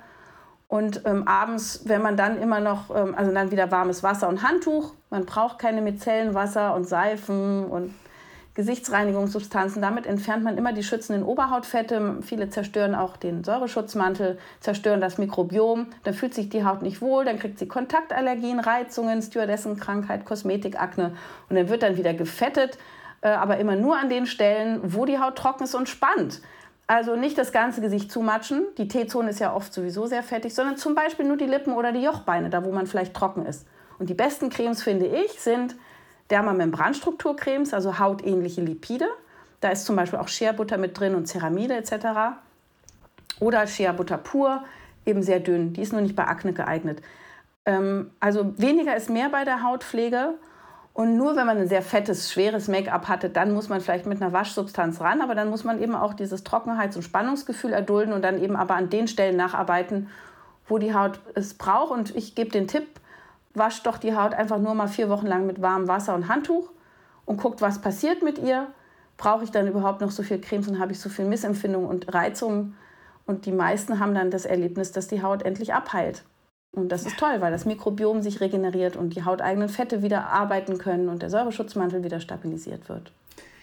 Und ähm, abends, wenn man dann immer noch, ähm, also dann wieder warmes Wasser und Handtuch, man braucht keine Micellenwasser und Seifen und Gesichtsreinigungssubstanzen. Damit entfernt man immer die schützenden Oberhautfette. Viele zerstören auch den Säureschutzmantel, zerstören das Mikrobiom. Dann fühlt sich die Haut nicht wohl, dann kriegt sie Kontaktallergien, Reizungen, Stewardessenkrankheit, Kosmetikakne. Und dann wird dann wieder gefettet, äh, aber immer nur an den Stellen, wo die Haut trocken ist und spannt. Also nicht das ganze Gesicht zumatschen, die T-Zone ist ja oft sowieso sehr fettig, sondern zum Beispiel nur die Lippen oder die Jochbeine, da wo man vielleicht trocken ist. Und die besten Cremes, finde ich, sind Dermamembranstrukturcremes, also hautähnliche Lipide. Da ist zum Beispiel auch Shea-Butter mit drin und Ceramide et cetera. Oder Shea-Butter pur, eben sehr dünn. Die ist nur nicht bei Akne geeignet. Ähm, also weniger ist mehr bei der Hautpflege. Und nur wenn man ein sehr fettes, schweres Make-up hatte, dann muss man vielleicht mit einer Waschsubstanz ran. Aber dann muss man eben auch dieses Trockenheits- und Spannungsgefühl erdulden und dann eben aber an den Stellen nacharbeiten, wo die Haut es braucht. Und ich gebe den Tipp, wascht doch die Haut einfach nur mal vier Wochen lang mit warmem Wasser und Handtuch und guckt, was passiert mit ihr. Brauche ich dann überhaupt noch so viel Cremes und habe ich so viel Missempfindung und Reizung? Und die meisten haben dann das Erlebnis, dass die Haut endlich abheilt. Und das ist toll, weil das Mikrobiom sich regeneriert und die hauteigenen Fette wieder arbeiten können und der Säureschutzmantel wieder stabilisiert wird.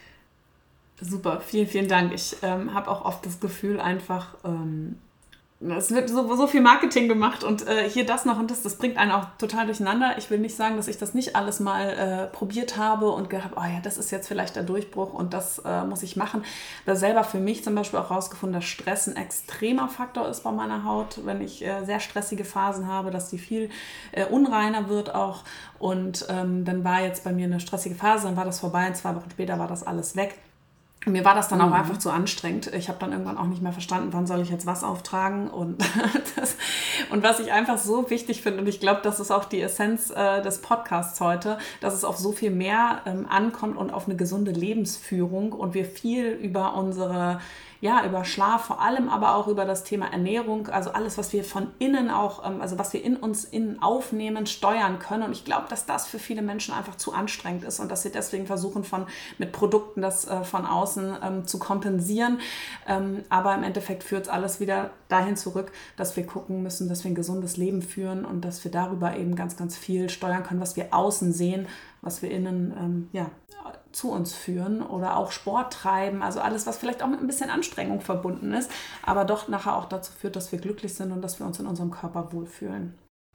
Super, vielen, vielen Dank. Ich ähm, habe auch oft das Gefühl einfach, ähm, es wird so, so viel Marketing gemacht und äh, hier das noch und das, das bringt einen auch total durcheinander. Ich will nicht sagen, dass ich das nicht alles mal äh, probiert habe und gedacht, oh ja, das ist jetzt vielleicht der Durchbruch und das äh, muss ich machen. Da selber für mich zum Beispiel auch rausgefunden, dass Stress ein extremer Faktor ist bei meiner Haut, wenn ich äh, sehr stressige Phasen habe, dass die viel äh, unreiner wird auch. Und ähm, dann war jetzt bei mir eine stressige Phase, dann war das vorbei und zwei Wochen später war das alles weg. Mir war das dann auch mhm. einfach zu anstrengend. Ich habe dann irgendwann auch nicht mehr verstanden, wann soll ich jetzt was auftragen. Und, das, und was ich einfach so wichtig finde, und ich glaube, das ist auch die Essenz äh, des Podcasts heute, dass es auf so viel mehr ähm, ankommt und auf eine gesunde Lebensführung und wir viel über unsere, ja, über Schlaf, vor allem aber auch über das Thema Ernährung, also alles, was wir von innen auch, ähm, also was wir in uns innen aufnehmen, steuern können. Und ich glaube, dass das für viele Menschen einfach zu anstrengend ist und dass sie deswegen versuchen, von, mit Produkten das äh, von außen ähm, zu kompensieren. Ähm, aber im Endeffekt führt es alles wieder dahin zurück, dass wir gucken müssen, dass wir ein gesundes Leben führen und dass wir darüber eben ganz, ganz viel steuern können, was wir außen sehen, was wir innen ähm, ja, zu uns führen oder auch Sport treiben, also alles, was vielleicht auch mit ein bisschen Anstrengung verbunden ist, aber doch nachher auch dazu führt, dass wir glücklich sind und dass wir uns in unserem Körper wohlfühlen.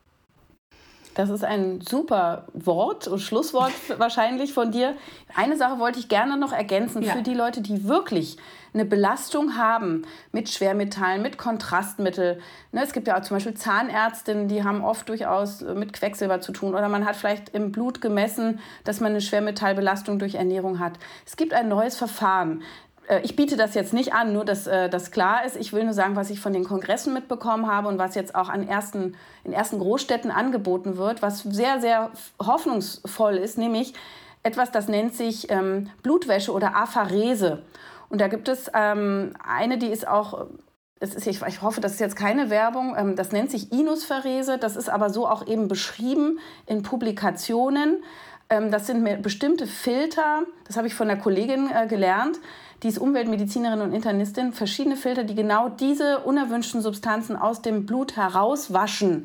Das ist ein super Wort und Schlusswort wahrscheinlich von dir. Eine Sache wollte ich gerne noch ergänzen, ja. Für die Leute, die wirklich eine Belastung haben mit Schwermetallen, mit Kontrastmittel. Ne, es gibt ja auch zum Beispiel Zahnärztinnen, die haben oft durchaus mit Quecksilber zu tun. Oder man hat vielleicht im Blut gemessen, dass man eine Schwermetallbelastung durch Ernährung hat. Es gibt ein neues Verfahren. Ich biete das jetzt nicht an, nur dass das klar ist. Ich will nur sagen, was ich von den Kongressen mitbekommen habe und was jetzt auch an ersten, in ersten Großstädten angeboten wird, was sehr, sehr hoffnungsvoll ist, nämlich etwas, das nennt sich ähm, Blutwäsche oder Apharese. Und da gibt es ähm, eine, die ist auch, das ist, ich, ich hoffe, das ist jetzt keine Werbung, ähm, das nennt sich Inuspharese. Das ist aber so auch eben beschrieben in Publikationen. Ähm, das sind bestimmte Filter, das habe ich von einer Kollegin äh, gelernt, die ist Umweltmedizinerin und Internistin, verschiedene Filter, die genau diese unerwünschten Substanzen aus dem Blut herauswaschen.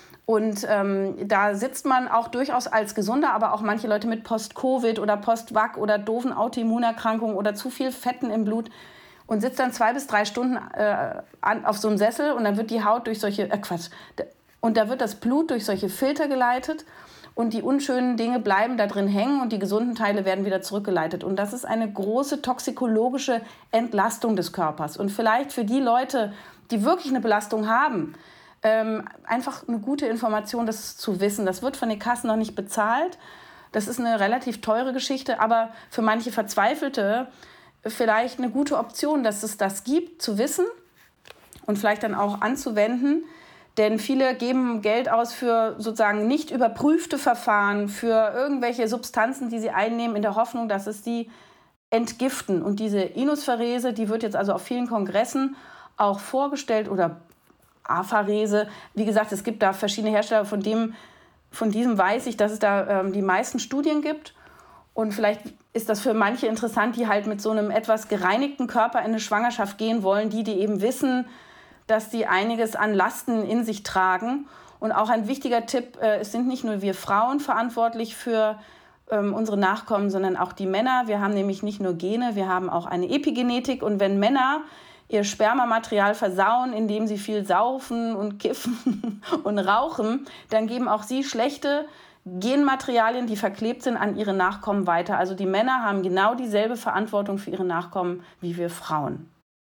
Und ähm, da sitzt man auch durchaus als Gesunder, aber auch manche Leute mit Post-Covid oder Post-V A C oder doofen Autoimmunerkrankungen oder zu viel Fetten im Blut und sitzt dann zwei bis drei Stunden äh, an, auf so einem Sessel und dann wird die Haut durch solche, äh Quatsch, und da wird das Blut durch solche Filter geleitet. Und die unschönen Dinge bleiben da drin hängen und die gesunden Teile werden wieder zurückgeleitet. Und das ist eine große toxikologische Entlastung des Körpers. Und vielleicht für die Leute, die wirklich eine Belastung haben, ähm, einfach eine gute Information, das zu wissen. Das wird von den Kassen noch nicht bezahlt. Das ist eine relativ teure Geschichte, aber für manche Verzweifelte vielleicht eine gute Option, dass es das gibt, zu wissen und vielleicht dann auch anzuwenden. Denn viele geben Geld aus für sozusagen nicht überprüfte Verfahren, für irgendwelche Substanzen, die sie einnehmen, in der Hoffnung, dass es sie entgiften. Und diese Inuspharese, die wird jetzt also auf vielen Kongressen auch vorgestellt oder Apharese. Wie gesagt, es gibt da verschiedene Hersteller, von dem, von diesem weiß ich, dass es da ähm, die meisten Studien gibt. Und vielleicht ist das für manche interessant, die halt mit so einem etwas gereinigten Körper in eine Schwangerschaft gehen wollen, die, die eben wissen, dass die einiges an Lasten in sich tragen. Und auch ein wichtiger Tipp, äh, es sind nicht nur wir Frauen verantwortlich für ähm, unsere Nachkommen, sondern auch die Männer. Wir haben nämlich nicht nur Gene, wir haben auch eine Epigenetik. Und wenn Männer ihr Spermamaterial versauen, indem sie viel saufen und kiffen und rauchen, dann geben auch sie schlechte Genmaterialien, die verklebt sind, an ihre Nachkommen weiter. Also die Männer haben genau dieselbe Verantwortung für ihre Nachkommen wie wir Frauen.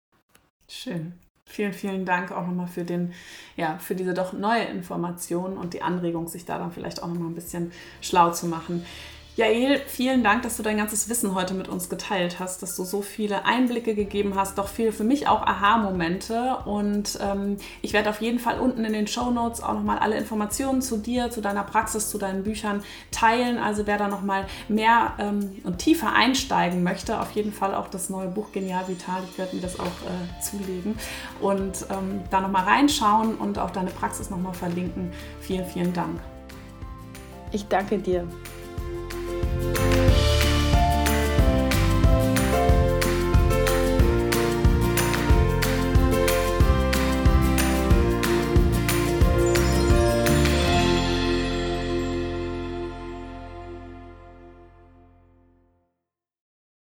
Schön. Vielen, vielen Dank auch nochmal für den, ja, für diese doch neue Information und die Anregung, sich da dann vielleicht auch nochmal ein bisschen schlau zu machen. Jael, vielen Dank, dass du dein ganzes Wissen heute mit uns geteilt hast, dass du so viele Einblicke gegeben hast, doch viele für mich auch Aha-Momente. Und ähm, ich werde auf jeden Fall unten in den Shownotes auch nochmal alle Informationen zu dir, zu deiner Praxis, zu deinen Büchern teilen. Also wer da nochmal mehr ähm, und tiefer einsteigen möchte, auf jeden Fall auch das neue Buch Genial Vital. Ich werde mir das auch äh, zulegen und ähm, da nochmal reinschauen und auch deine Praxis nochmal verlinken. Vielen, vielen Dank. Ich danke dir.